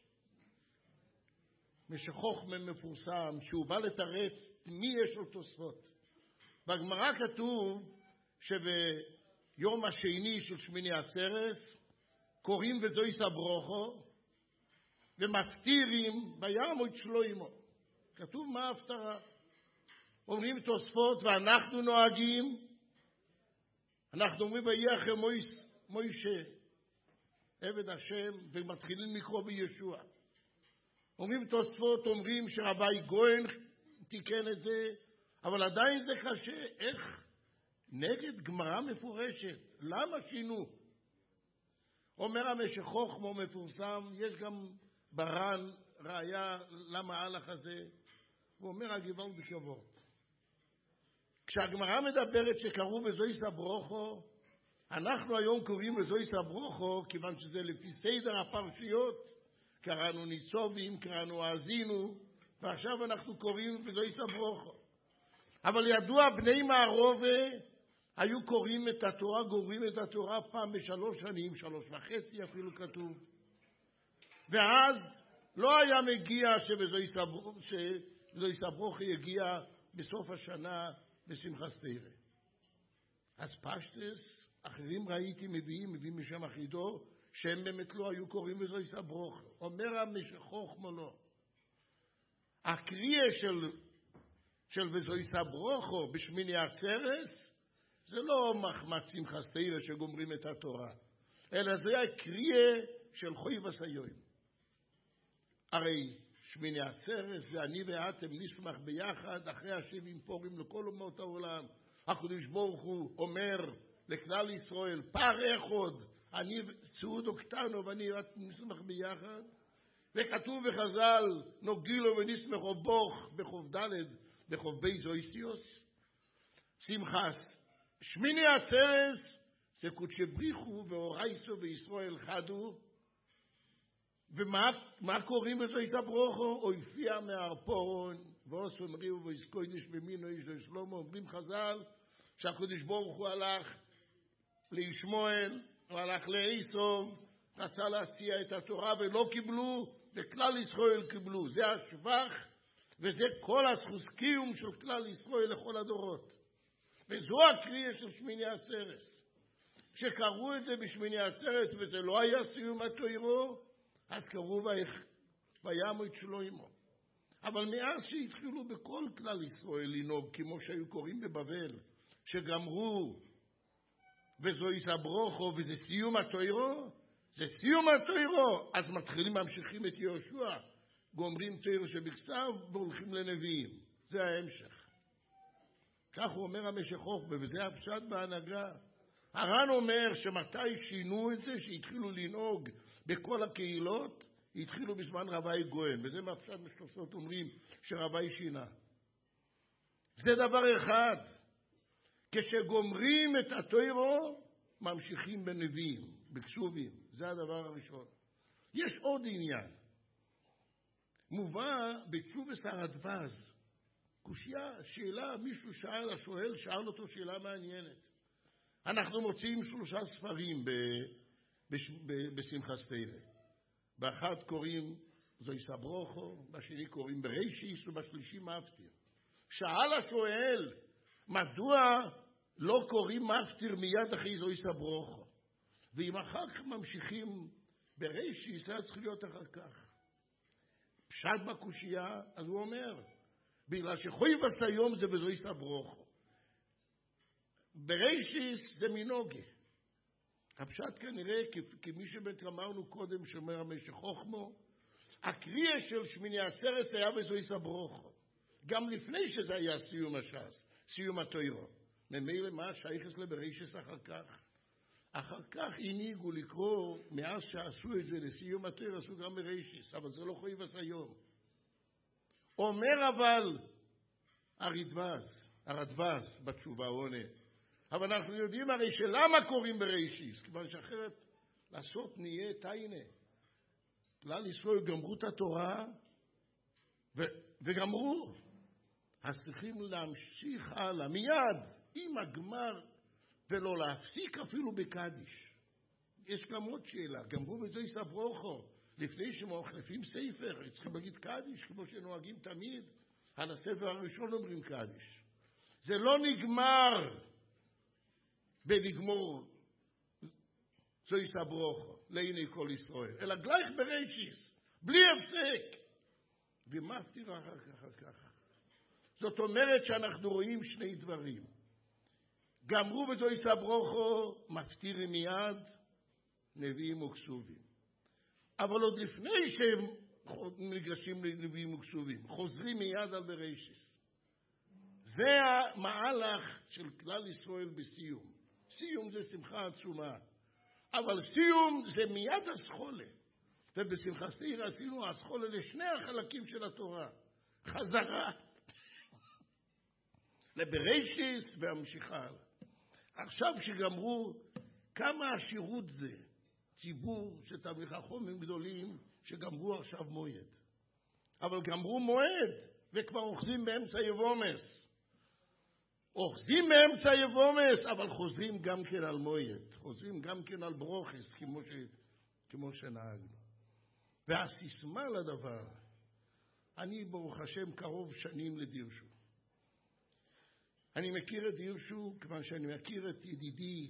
משחוכמה מפורסם שהוא בא לתרץ מי יש לו תוספות. בגמרא כתוב שביום השני של שמיני עצרת קוראים וזויס הברוכו ומפטירים בימות שלוימו. כתוב מה ההפטרה. אומרים תוספות ואנחנו נוהגים, אנחנו אומרים ויחר מוישה עבד השם ומתחילים לקרוא בישוע. אומרים תוספות, אומרים שרבי גויין תיקן את זה, אבל עדיין זה קשה. איך נגד גמרא מפורשת? למה שינו? אומר המשך חוכמה מפורסם, יש גם ברן ראיה למה הלך הזה, הוא אומר הגוואלד כבוד. כשהגמרא מדברת שקראו בזויס הברוכו, אנחנו היום קוראים בזויס הברוכו כיוון שזה לפי סדר הפרשיות, קראנו ניצובים, קראנו האזינו, ועכשיו אנחנו קוראים בזויס הברוכו. אבל ידוע בני מערובה היו קוראים את התורה, גוראים את התורה פעם ב3 שנים, 3.5 אפילו כתוב. ואז לא היה מגיע שבזויס הברוכו יגיע בסוף השנה בשמחת תורה. אז פשטס, אחרים ראיתי מביאים משם אחידו, שהם באמת לא היו קוראים בזויס הברוכו. אומר המשך חוכמה לא. הקריאה של בזויס הברוכו בשמיני עצרת, זה לא מחמת שמחת תורה שגומרים את התורה, אלא זה הקריאה של חויבס היום. הרי שמיני עצרת, זה אני ואתם נשמח ביחד, אחרי השבעים פורים לכל אומות העולם. הקדוש ברוך הוא אומר לכלל ישראל, פער אחד, אני סעודו קטנו ואני נשמח ביחד. וכתוב בחז"ל, נוגילו ונשמחו בוך בחוב ד' בחוב בייז אויסטיוס. שמחס שמיני עצרת, זה קודשי בריחו ואורייסו וישראל חדו. ומה קוראים בזו יסברוכו? אויפיה מהרפורון ועוש אומריו ויסקוידש במינו איש ושלמה. אומרים חז"ל שהקדוש ברוך הוא הלך לישמעאל, הוא הלך לעשו, רצה להציע את התורה ולא קיבלו, וכלל ישראל קיבלו. זה השבח וזה כל הזכות קיום של כלל ישראל לכל הדורות. וזו הקריאה של שמיני עצרת. כשקראו את זה בשמיני עצרת וזה לא היה סיום התורה, אז קראו וימו את שלמה. אבל מאז שהתחילו בכל כלל ישראל לנהוג, כמו שהיו קוראים בבבל, שגמרו וזו יסברוכו וזה סיום התורה, זה סיום התורה, אז מתחילים ממשיכים את יהושע, גומרים תורה שבכתב והולכים לנביאים. זה ההמשך. כך הוא אומר המשך חוכמה, וזה הפשט בהנהגה. הר"ן אומר שמתי שינו את זה, שהתחילו לנהוג בכל הקהילות, התחילו בזמן רבי גוהן, וזה מהפשט משתופסות אומרים שרבי שינה. זה דבר אחד. כשגומרים את התורה, ממשיכים בנביאים, בכתובים. זה הדבר הראשון. יש עוד עניין. מובא בתשובס הרדב"ז, קושיה, שאלה, מישהו שאל, השואל שאל אותו שאלה מעניינת. אנחנו מוצאים 3 ספרים בשמחת תורה. באחד קוראים זו יסברוכו, בשני קוראים בראשיס ובשלישי מפטיר. שאל השואל, מדוע לא קוראים מפטיר מיד אחרי זו יסברוכו? ואם אחר כך ממשיכים בראשיס, זה צריך להיות אחר כך. פשט בקושייה, אז הוא אומר, בגלל שחויבס היום זה בזו יסברוכו. בראשיס זה מנוגה. הפשט כנראה, כמי שבית אמרנו קודם, שאומר המשך חוכמו, הקריאה של שמיני עצרת היה בזו יסברוכו. גם לפני שזה היה סיום הש"ס, סיום התורה. ממילא מה שייכס לבראשיס אחר כך? אחר כך הנהיגו לקרוא, מאז שעשו את זה לסיום התורה, עשו גם בראשיס, אבל זה לא חויבס היום. אומר אבל הרדב"ז בתשובה עונה, אבל אנחנו יודעים הרי שלמה קוראים בראשיס, כיוון שאחרת לעשות נהיה תיינה. כלל ישראל גמרו את התורה וגמרו. אז צריכים להמשיך הלאה מיד עם הגמר ולא להפסיק אפילו בקדיש. יש גם עוד שאלה, גמרו בזו יסברוכו, לפני שמחליפים ספר, צריכים להגיד קדיש כמו שנוהגים תמיד, על הספר הראשון אומרים קדיש. זה לא נגמר בלגמור זו יסברוכו לעיני כל ישראל, אלא גלייך בראשיס, בלי הפסק. ומפטיר אחר כך. זאת אומרת שאנחנו רואים שני דברים. גמרו בזו יסברוכו, מפטירים מיד, נביאים וכתובים. אבל עוד לפני שהם ניגשים לנביאים וכתובים, חוזרים מיד על בראשיס. זה המהלך של כלל ישראל בסיום. סיום זה שמחה עצומה. אבל סיום זה מיד הסחולה. ובשמחת תורה עשינו הסחולה לשני החלקים של התורה. חזרה לבראשיס והמשיכה. עכשיו שגמרו, כמה עשירות זה. ציבור שתלמידי חכמים גדולים שגמרו עכשיו מועד. אבל גמרו מועד וכבר אוחזים באמצע יבומס. אוחזים באמצע יבומס, אבל חוזרים גם כן על מועד. חוזרים גם כן על ברוכס, כמו שנהגנו. והסיסמה לדבר, אני ברוך השם קרוב שנים לדירשו. אני מכיר את דירשו כיוון שאני מכיר את ידידי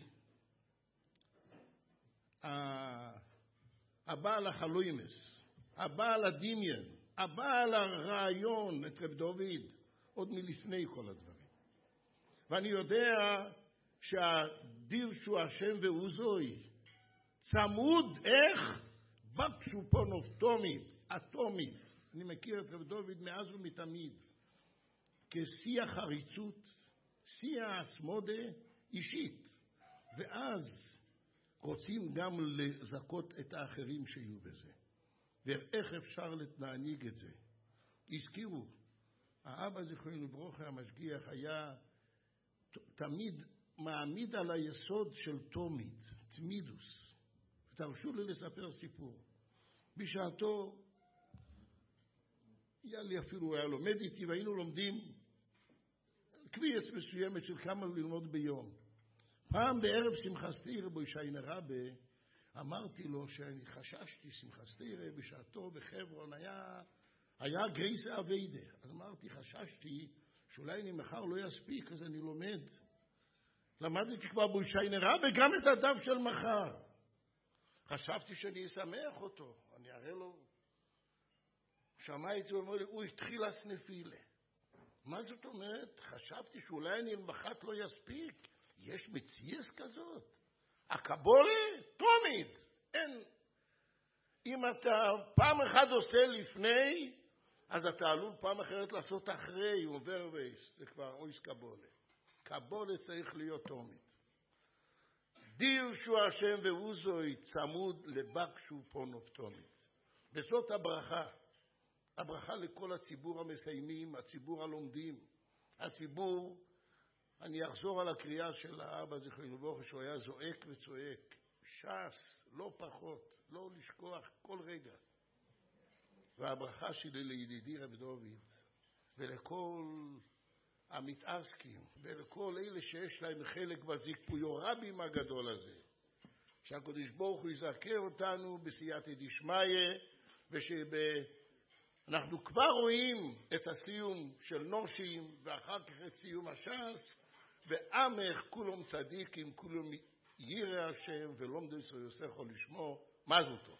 הבעל החלוימס, הבעל הדמיין, הבעל הרעיון, את רב דוד, עוד מלפני כל הדברים. ואני יודע שהדירשו השם ואוזוי צמוד איך בקשו פונופטומית, אטומית, אני מכיר את רב דוד מאז ומתמיד, כשיא החריצות, שיא הסמודה אישית, ואז רוצים גם לזכות את האחרים שיהיו בזה. ואיך אפשר להנהיג את זה? הזכירו, האבא זיכרונו לברכה המשגיח היה תמיד מעמיד על היסוד של תמידוס. תרשו לי לספר סיפור. בשעתו, יאללה אפילו היה לומד איתי, והיינו לומדים קביעת מסוימת של כמה ללמוד ביום. פעם בערב שמחת תורה בוישיינה רבה, אמרתי לו שאני חששתי, שמחת תורה בשעתו בחברון היה גרייסה אביידה. אז אמרתי, חששתי שאולי אני מחר לא יספיק, אז אני לומד. למדתי כבר בוישיינה רבה גם את הדף של מחר. חשבתי שאני אשמח אותו, אני אראה לו. שמע איתי ואומר לי, הוא התחיל הסנפילה. מה זאת אומרת? חשבתי שאולי אני למחרת לא יספיק. יש מציאס כזאת. הקבולה, תמיד. אין. אם אתה פעם אחת עושה לפני, אז אתה עלול פעם אחרת לעשות אחרי, עובר וייס. זה כבר אויס קבולה. קבולה צריך להיות תמיד. דירשו השם ואוזוי צמוד לבקשו פונוב תמיד. וזאת הברכה. הברכה לכל הציבור המסיימים, הציבור הלומדים, הציבור, אני אחזור על הקריאה של האבא זיכרונו לברכה, שהוא היה זועק וצועק, ש"ס, לא פחות, לא לשכוח כל רגע. והברכה שלי לידידי רב דוד, ולכל המתעסקים, ולכל אלה שיש להם חלק בזיכפויו רבים הגדול הזה, שהקדוש ברוך הוא יזכר אותנו בסייעתא דשמיא, אנחנו כבר רואים את הסיום של נושים, ואחר כך את סיום הש"ס, ועמך כולם צדיקים, כולם ירא השם, ולומדו ישראל יוסף לשמו, מה זאתו?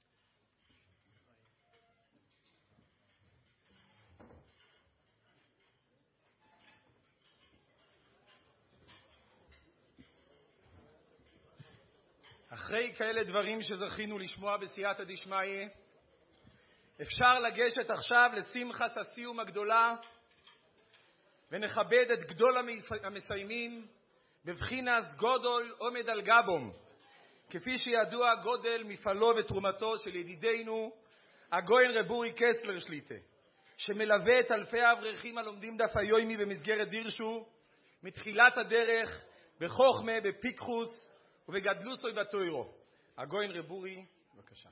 אחרי כאלה דברים שזכינו לשמוע בסייעתא דשמיא, אפשר לגשת עכשיו לשמחת הסיום הגדולה, ונכבד את גדול המסיימים בבחינס גודל עומד על גבום, כפי שידוע גודל מפעלו ותרומתו של ידידנו הגויין רב אורי קסלר שליטה, שמלווה את אלפי האברכים הלומדים דף היומי במסגרת דירשו מתחילת הדרך בחוכמה, בפיקחוס ובגדלוסוי בתוירו. הגויין רב אורי, בבקשה.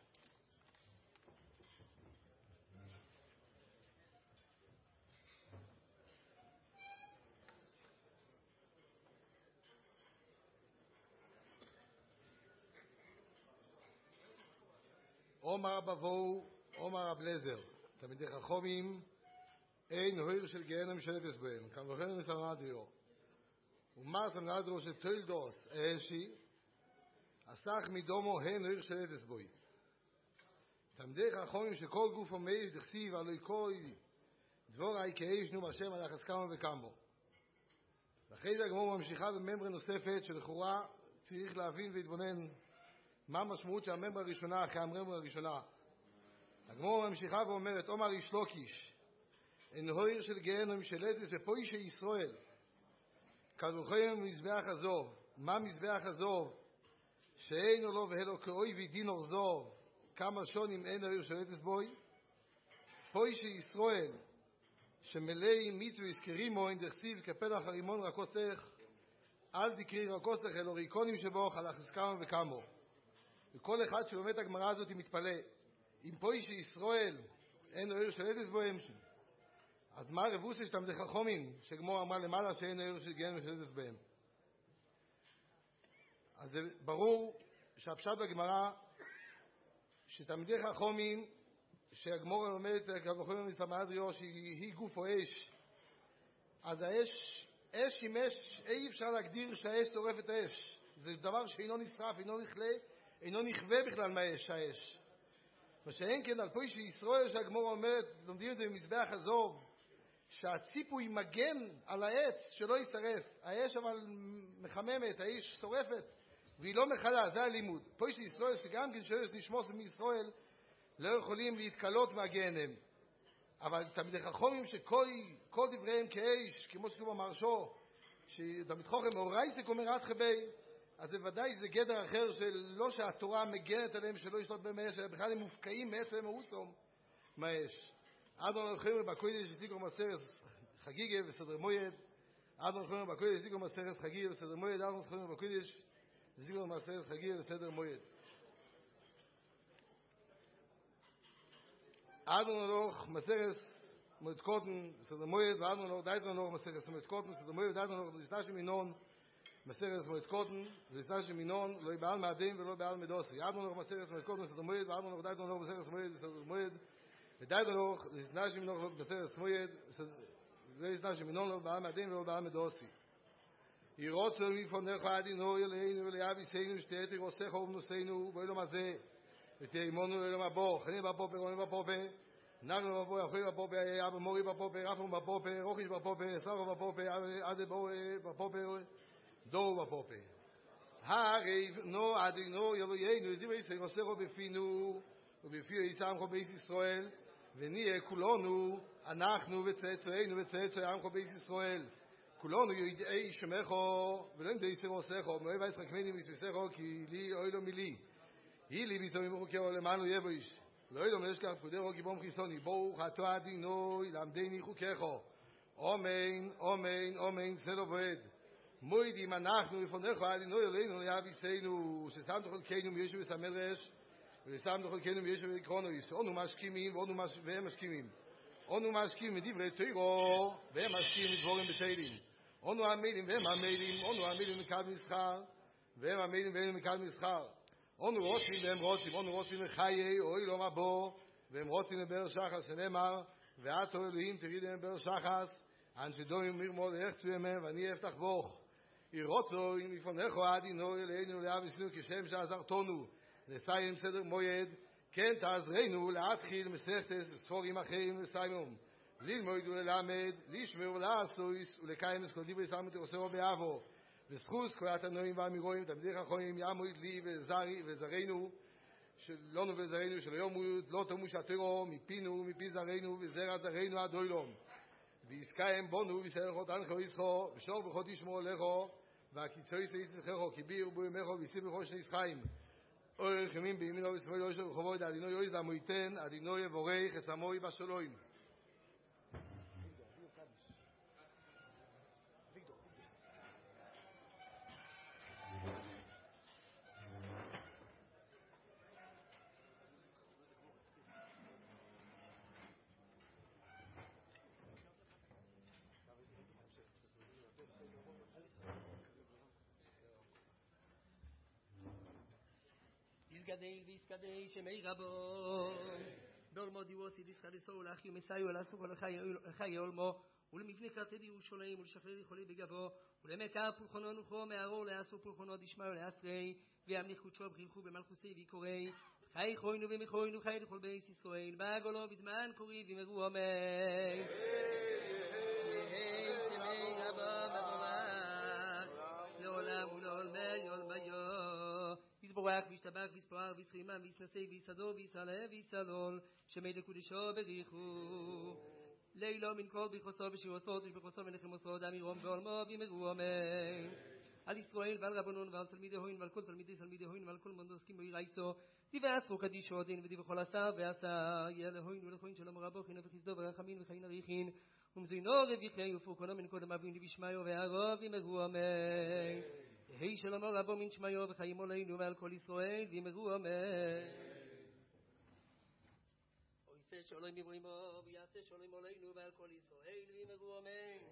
אומר בבואו, אומר הבלזר, תלמידי חכמים, אין הויר של גיהנם שלטס בהם, כאן וכן מסמדריו. ומר סמדריו של תולדוס האשי, עסק מדומו הן הויר שלטס בוי. תלמידי חכמים שכל גוף ומייש דכסיב עלוי כל דבורי כאיש נו השם על החזקמו וקמו. ואחרי זה הגמור ממשיכה בממרה נוספת שלכאורה צריך להבין ולהתבונן מה המשמעות של הממרה הראשונה אחרי הממרה הראשונה. הגמור ממשיכה ואומרת, אומר איש לוקיש, אין הויר של גיהנום שלטס ופוישי ישראל, כזוכם מזבח הזוב. מה מזבח הזוב? שאין לו והלו כאוי ודינור זוב, כמה שונים אין הויר שלטס בוי. פוישי ישראל, שמלאי מיצו יזכרימו אין דכסיב כפלח הרימון רקוצך, אל תקרי רקוצך אלו ריקונים שבוך על החזקם וקמו. וכל אחד שלומד את הגמרא הזאת מתפלא, אם פוישי ישראל אין הויר שלטס בוהם, אז מה רבוסי שתלמידי חכמים שגמור אמרה למעלה שאין הויר של גיהנום שלטס בהם? אז זה ברור שהפשט בגמרא שתלמידי חכמים שהגמור לומדת כבוחרים מסמדריו שהיא גוף או אש, אז אש עם אש אי אפשר להגדיר שהאש שורף את האש, זה דבר שאינו נשרף, אינו נכלה, אינו נכווה בכלל מהאש, האש. מה שאין כן על פוישי ישראל שהגמור אומרת, לומדים את זה במזבח הזוב, שהציפוי מגן על העץ שלא ישרף, האש אבל מחממת, האש שורפת והיא לא מחלה, זה הלימוד. פוישי ישראל שגם כן שואלת נשמוס מישראל לא יכולים להתקלות מהגיהנם. אבל תלמידי חכמים שכל דבריהם כאש, כמו שכתוב במרשו, שתלמיד חכם אורייתק אומר עד חבי, אז בוודאי זה גדר אחר שלא שהתורה מגנת עליהם שלא ישלוט בהם האש, אלא בכלל הם מופקעים מאש ומאוסום מהאש. אדון חכם בקודש הסיקו מסרס חגיגה וסדר מויד, אדון חכם בקודש הסיקו מסרס חגיגה וסדר מויד, אדון חכם בקודש הסיקו מסרס חגיגה וסדר מויד. אדון הלוך מסרס מועד קוטן בסדר מועד, ואדון הלוך דייתן הלוך מסרס מועד קוטן בסדר מועד, דייתן הלוך לסנה שמינון מסרס מועד קוטן ולסנה שמינון לא יבעל מעדים ולא בעל מדוסי. אדון הלוך מסרס מועד קוטן בסדר מועד, ואדון הלוך דייתן הלוך מסרס מועד בסדר מועד, ודייתן הלוך לסנה שמינון מסרס מועד ולסנה שמינון לא בעל מעדים ולא בעל מדוסי. ירוץ לו מפונך עדינו אלינו וליאביסנו שתהיה תירוסך ובנוסנו ואילו מה זה ותאימונו אלו מבוא, חנים בפופה, רואים בפופה, נגנו בפופה, אחוי בפופה, אבא מורי בפופה, רפו בפופה, רוחיש בפופה, סרחו בפופה, עד בואי בפופה, דור בפופה. הריב נו עדינו ילויינו, דברי סגוסרו בפינו, ובפיו ישמחו בייס ישראל, ונהיה כולנו, אנחנו וצאצאינו וצאצאי עמכו בייס ישראל. כולנו ידעי שמחו, ולא ידעי סגוסרו, מאוהב הישחק מני מצוויסרו, כי לי אוי לו מילי. הילי ביטויים וחוקרו למענו יבויש לא ילום נשכח פקודרו גיבום חיסוני ברוך אתה אדינוי למדני חוקךו אמן אמן אמן סלו ועד מוידים אנחנו לפונך אדינוי אלינו ליאביסנו ששמת חלקנו מישהו וסמדרש ושמת חלקנו מישהו וקרונויס אנו משכימים והם משכימים אנו משכימים מדברי תוירו והם משכימים מדבורים בשיילים אנו עמלים והם עמלים אנו עמלים מקד מסחר והם עמלים והם מקד מסחר אנו רוצים והם רוצים, אנו רוצים לחיי אוי לא מבוא, והם רוצים לבר שחס, שנאמר, ואתו אלוהים תרידם בר שחס, אנשי דומים מרמוד יחצו ימיהם, ואני אפתח בוך. ירוצו, אם לפונכו עדינו אלינו לאביסנו, כשם שעזרתנו, לסיים סדר מויד, כן תעזרנו להתחיל מסכתס וספורים אחרים לסיימום. ללמוד וללמד, לשמור ולעשויס, ולקיים את כל דברי סמת עושרו באבו. וזכוס קריאת הנועים והאמירואים, תלמידי חכמים יעמוד לי וזרענו, שלנו וזרענו, שלא ימות, לא תמוש התירו, מפינו, מפי זרענו, וזרע זרענו עד אוילום. ויסקיים בונו, ויסערך אותנכו ישכו, ושור בכל תשמור לכו, והקיצוי סליצחכו, כי בי ירבו ימכו, ויסיב בכל שני שחיים. אורך ימים בימינו ושמאלו יושב וחובו, אדינו יויז למויתן, אדינו יבורך, אסמוי בשלוים. ויסקדי שמי רבו בעולמו דיוווסי דיסחדסו ולאחי ומסאיו ולעסוק ולחי עולמו ולמבנה קרטדי ושולאים ולשחרר יכולי בגבו ולמקר פולחונו נוחו מהארור לעסוק פולחונו דשמעו לעשרי וימליך קודשו בחירכו במלכוסי ויקורי חי חוינו ומחוינו חי לכל בייס ישראל בעגולו בזמן קורי ומרו אמן יהי שמי רבו מבורך לעולם ולעולמי עולמיו יזבורך וישתבח ויספואר וישרימם ויסנסי ויסדור ויסעלה ויסעלול שמי לקודשו בריחו לילו מן כל ביחוסו בשירוסות ובחוסו מנחמוסו דמירום ועולמו וימרו אמן על ישראל ועל רבנון ועל תלמידי הוין ועל כל תלמידי הוין ועל כל מנדוסקים בעירייסו ויבעשו קדישו דין ודיווחו לשר ועשה יהיה להוין ולכוין שלום רבו חינו וחסדו ורחמין וחיים אריכין ומזינו רביחי ופורקונו מן קודם אבין לבישמעו והרוב וימרו אמן יהי שלום רבו מן שמעו וחיים עלינו ועל כל ישראל וימרו אמן ויעשה שלום עמו ויעשה שלום עלינו ועל כל ישראל וימרו אמן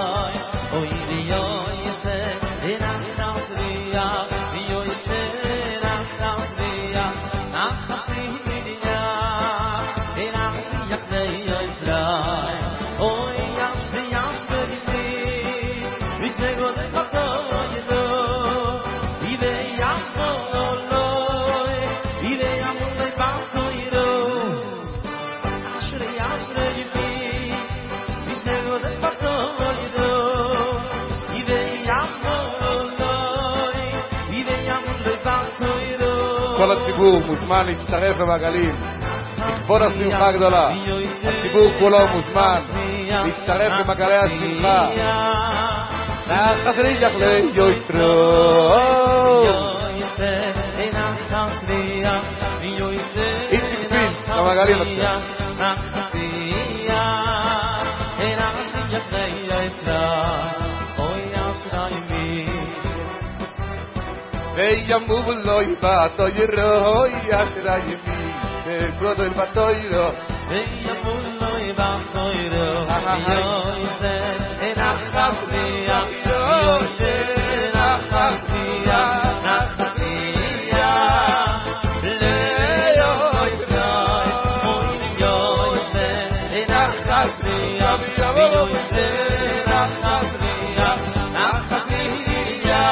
Oh, כל הציבור מוזמן להצטרף למעגלים לכבוד השמחה הגדולה. הציבור כולו מוזמן להצטרף למעגלי השמחה. נחסריך ליויטרו איציק פיל למעגלים עכשיו. וימוב לא יבטו ירו ישרה ימי וכבודו יבטו ירו וימוב לא יבטו ירו ויויזר נחס ליה ויויזר נחס ליה נחס ליה ליויזר ויויזר נחס ליה ויויזר נחס ליה נחס ליה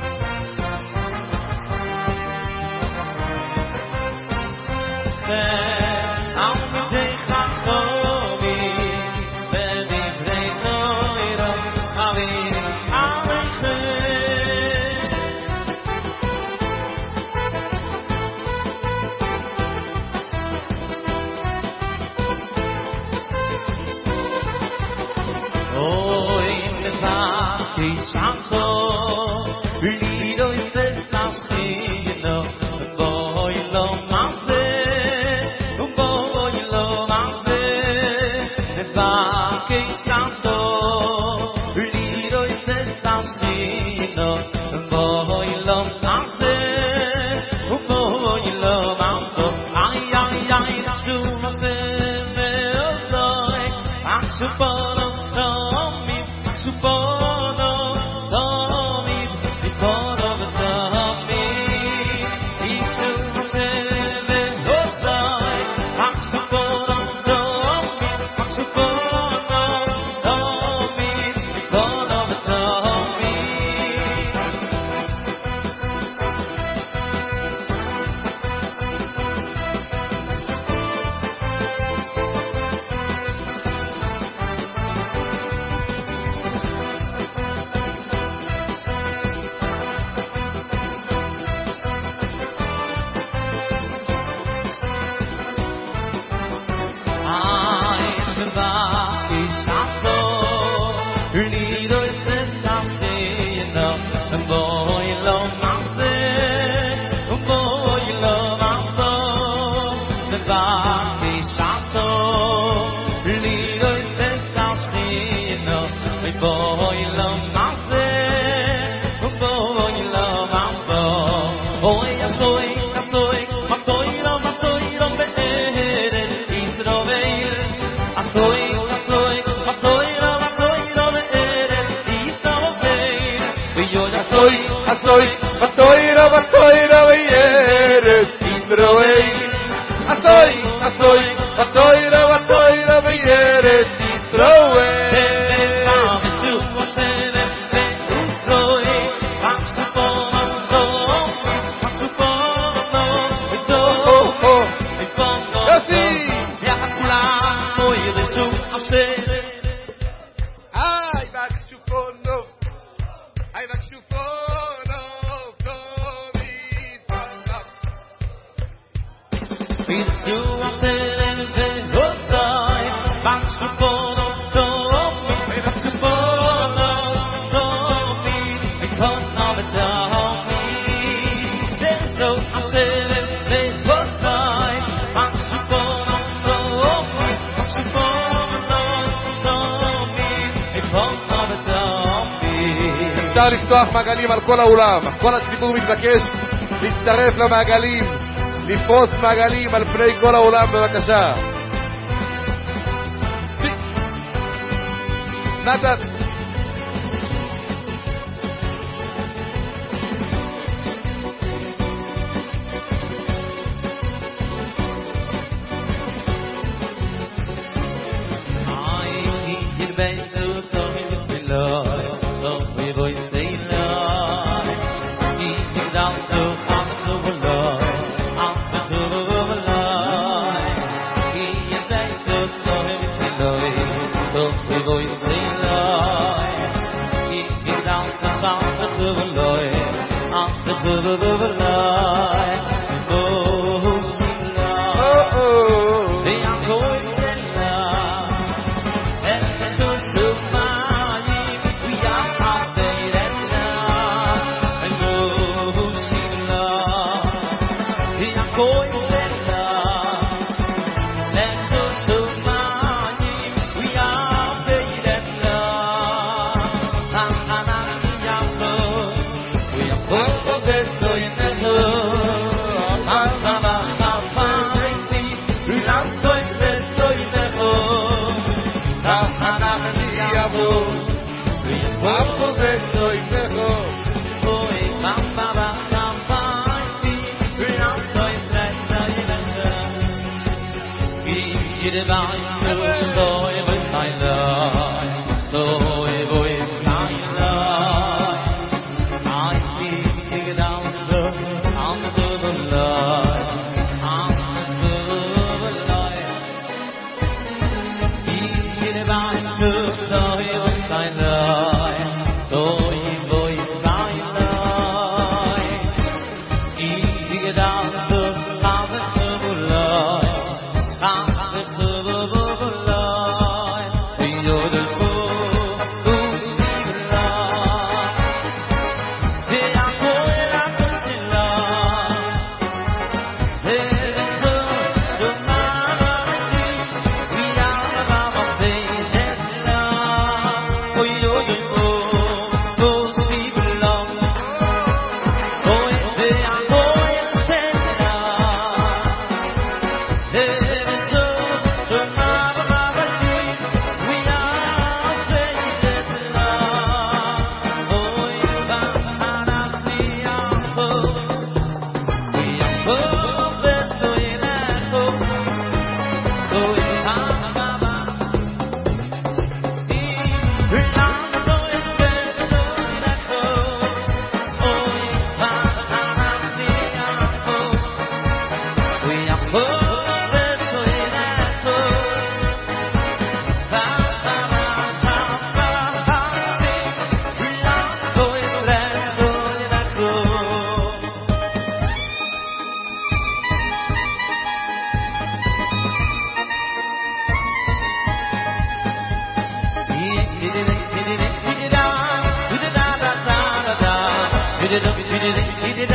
say אפשר לפתוח מעגלים על כל האולם, כל הציבור מתבקש להצטרף למעגלים, לפרוץ מעגלים על פני כל האולם בבקשה. נתן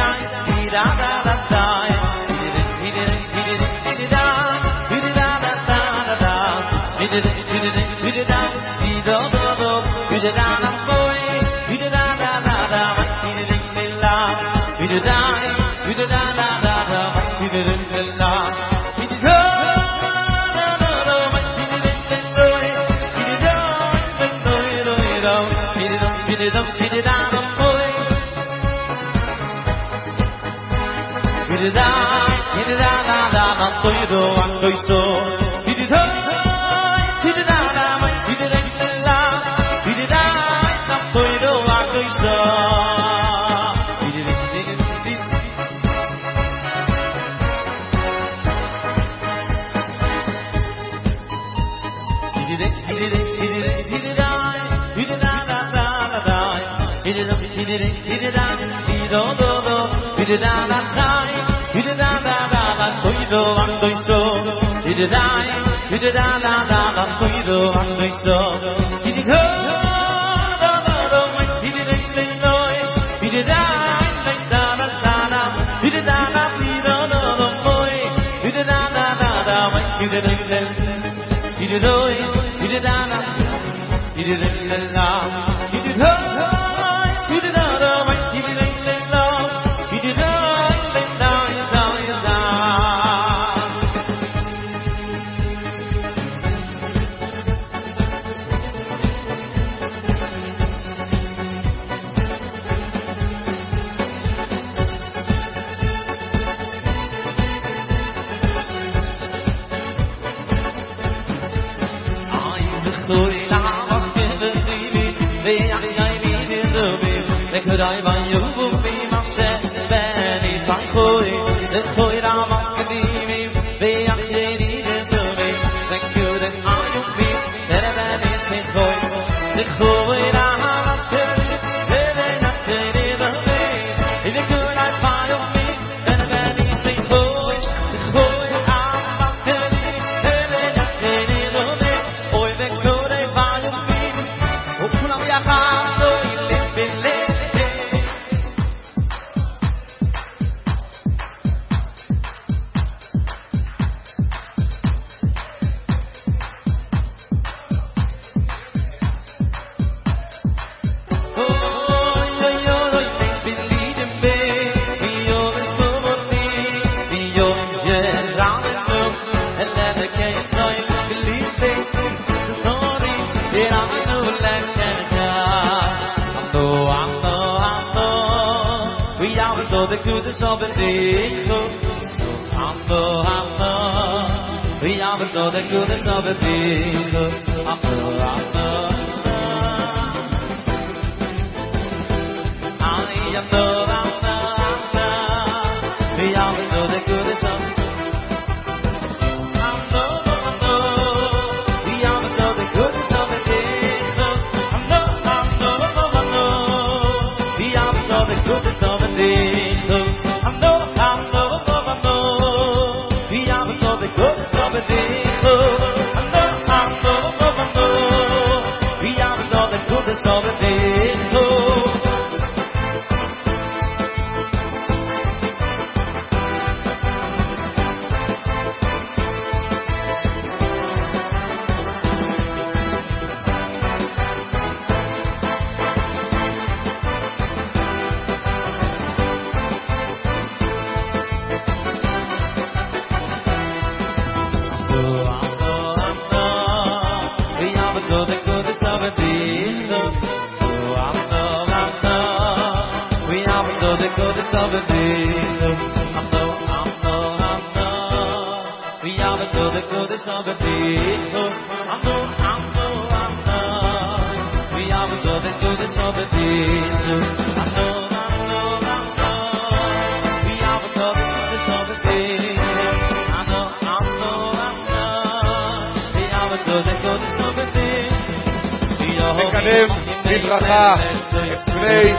מקדם בברכה את פני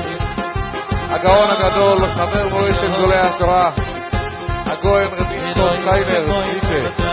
הגאון הגדול, חבר מועצת גדולי התורה, הגאון רבי יצחק שיינר, ניטה.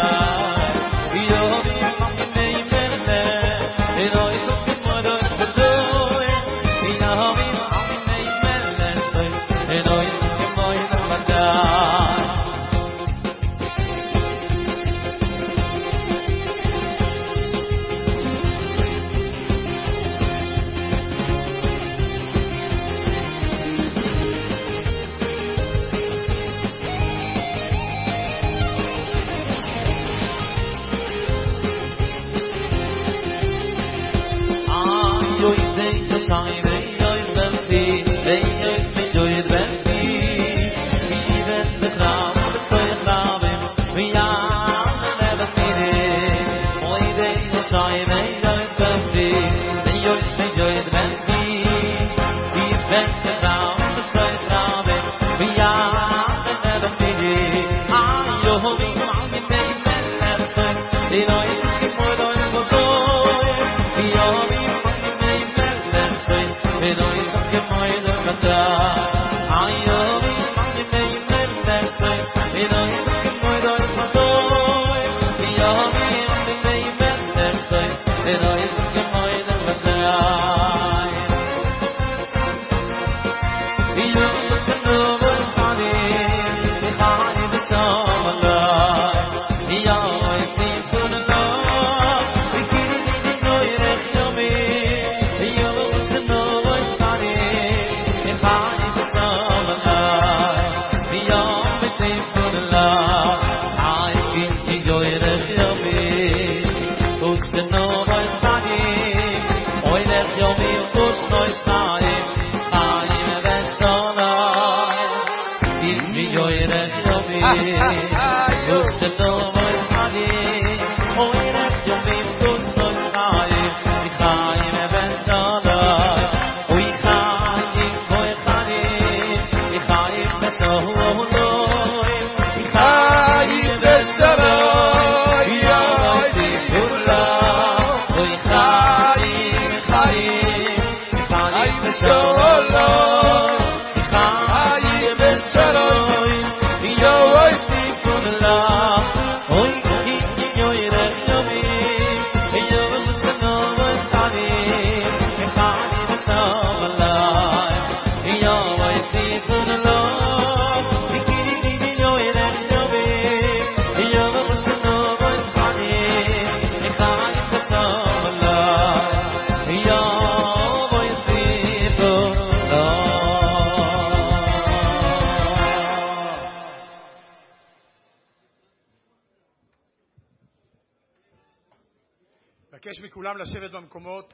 מבקש מכולם לשבת במקומות.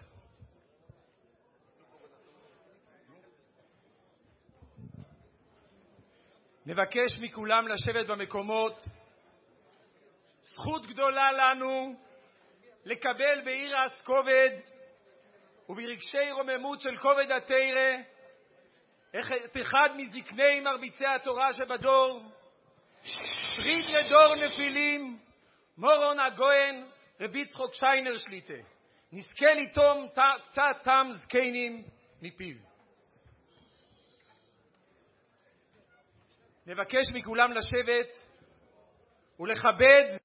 נבקש מכולם לשבת במקומות. זכות גדולה לנו לקבל ביראת כובד וברגשי רוממות של כובד התורה את אחד מזקני מרביצי התורה שבדור, שריד לדור נפילים, מורון הגויין רבי יצחק שיינר שליטה, נזכה ליטום קצת תם זקנים מפיו. נבקש מכולם לשבת ולכבד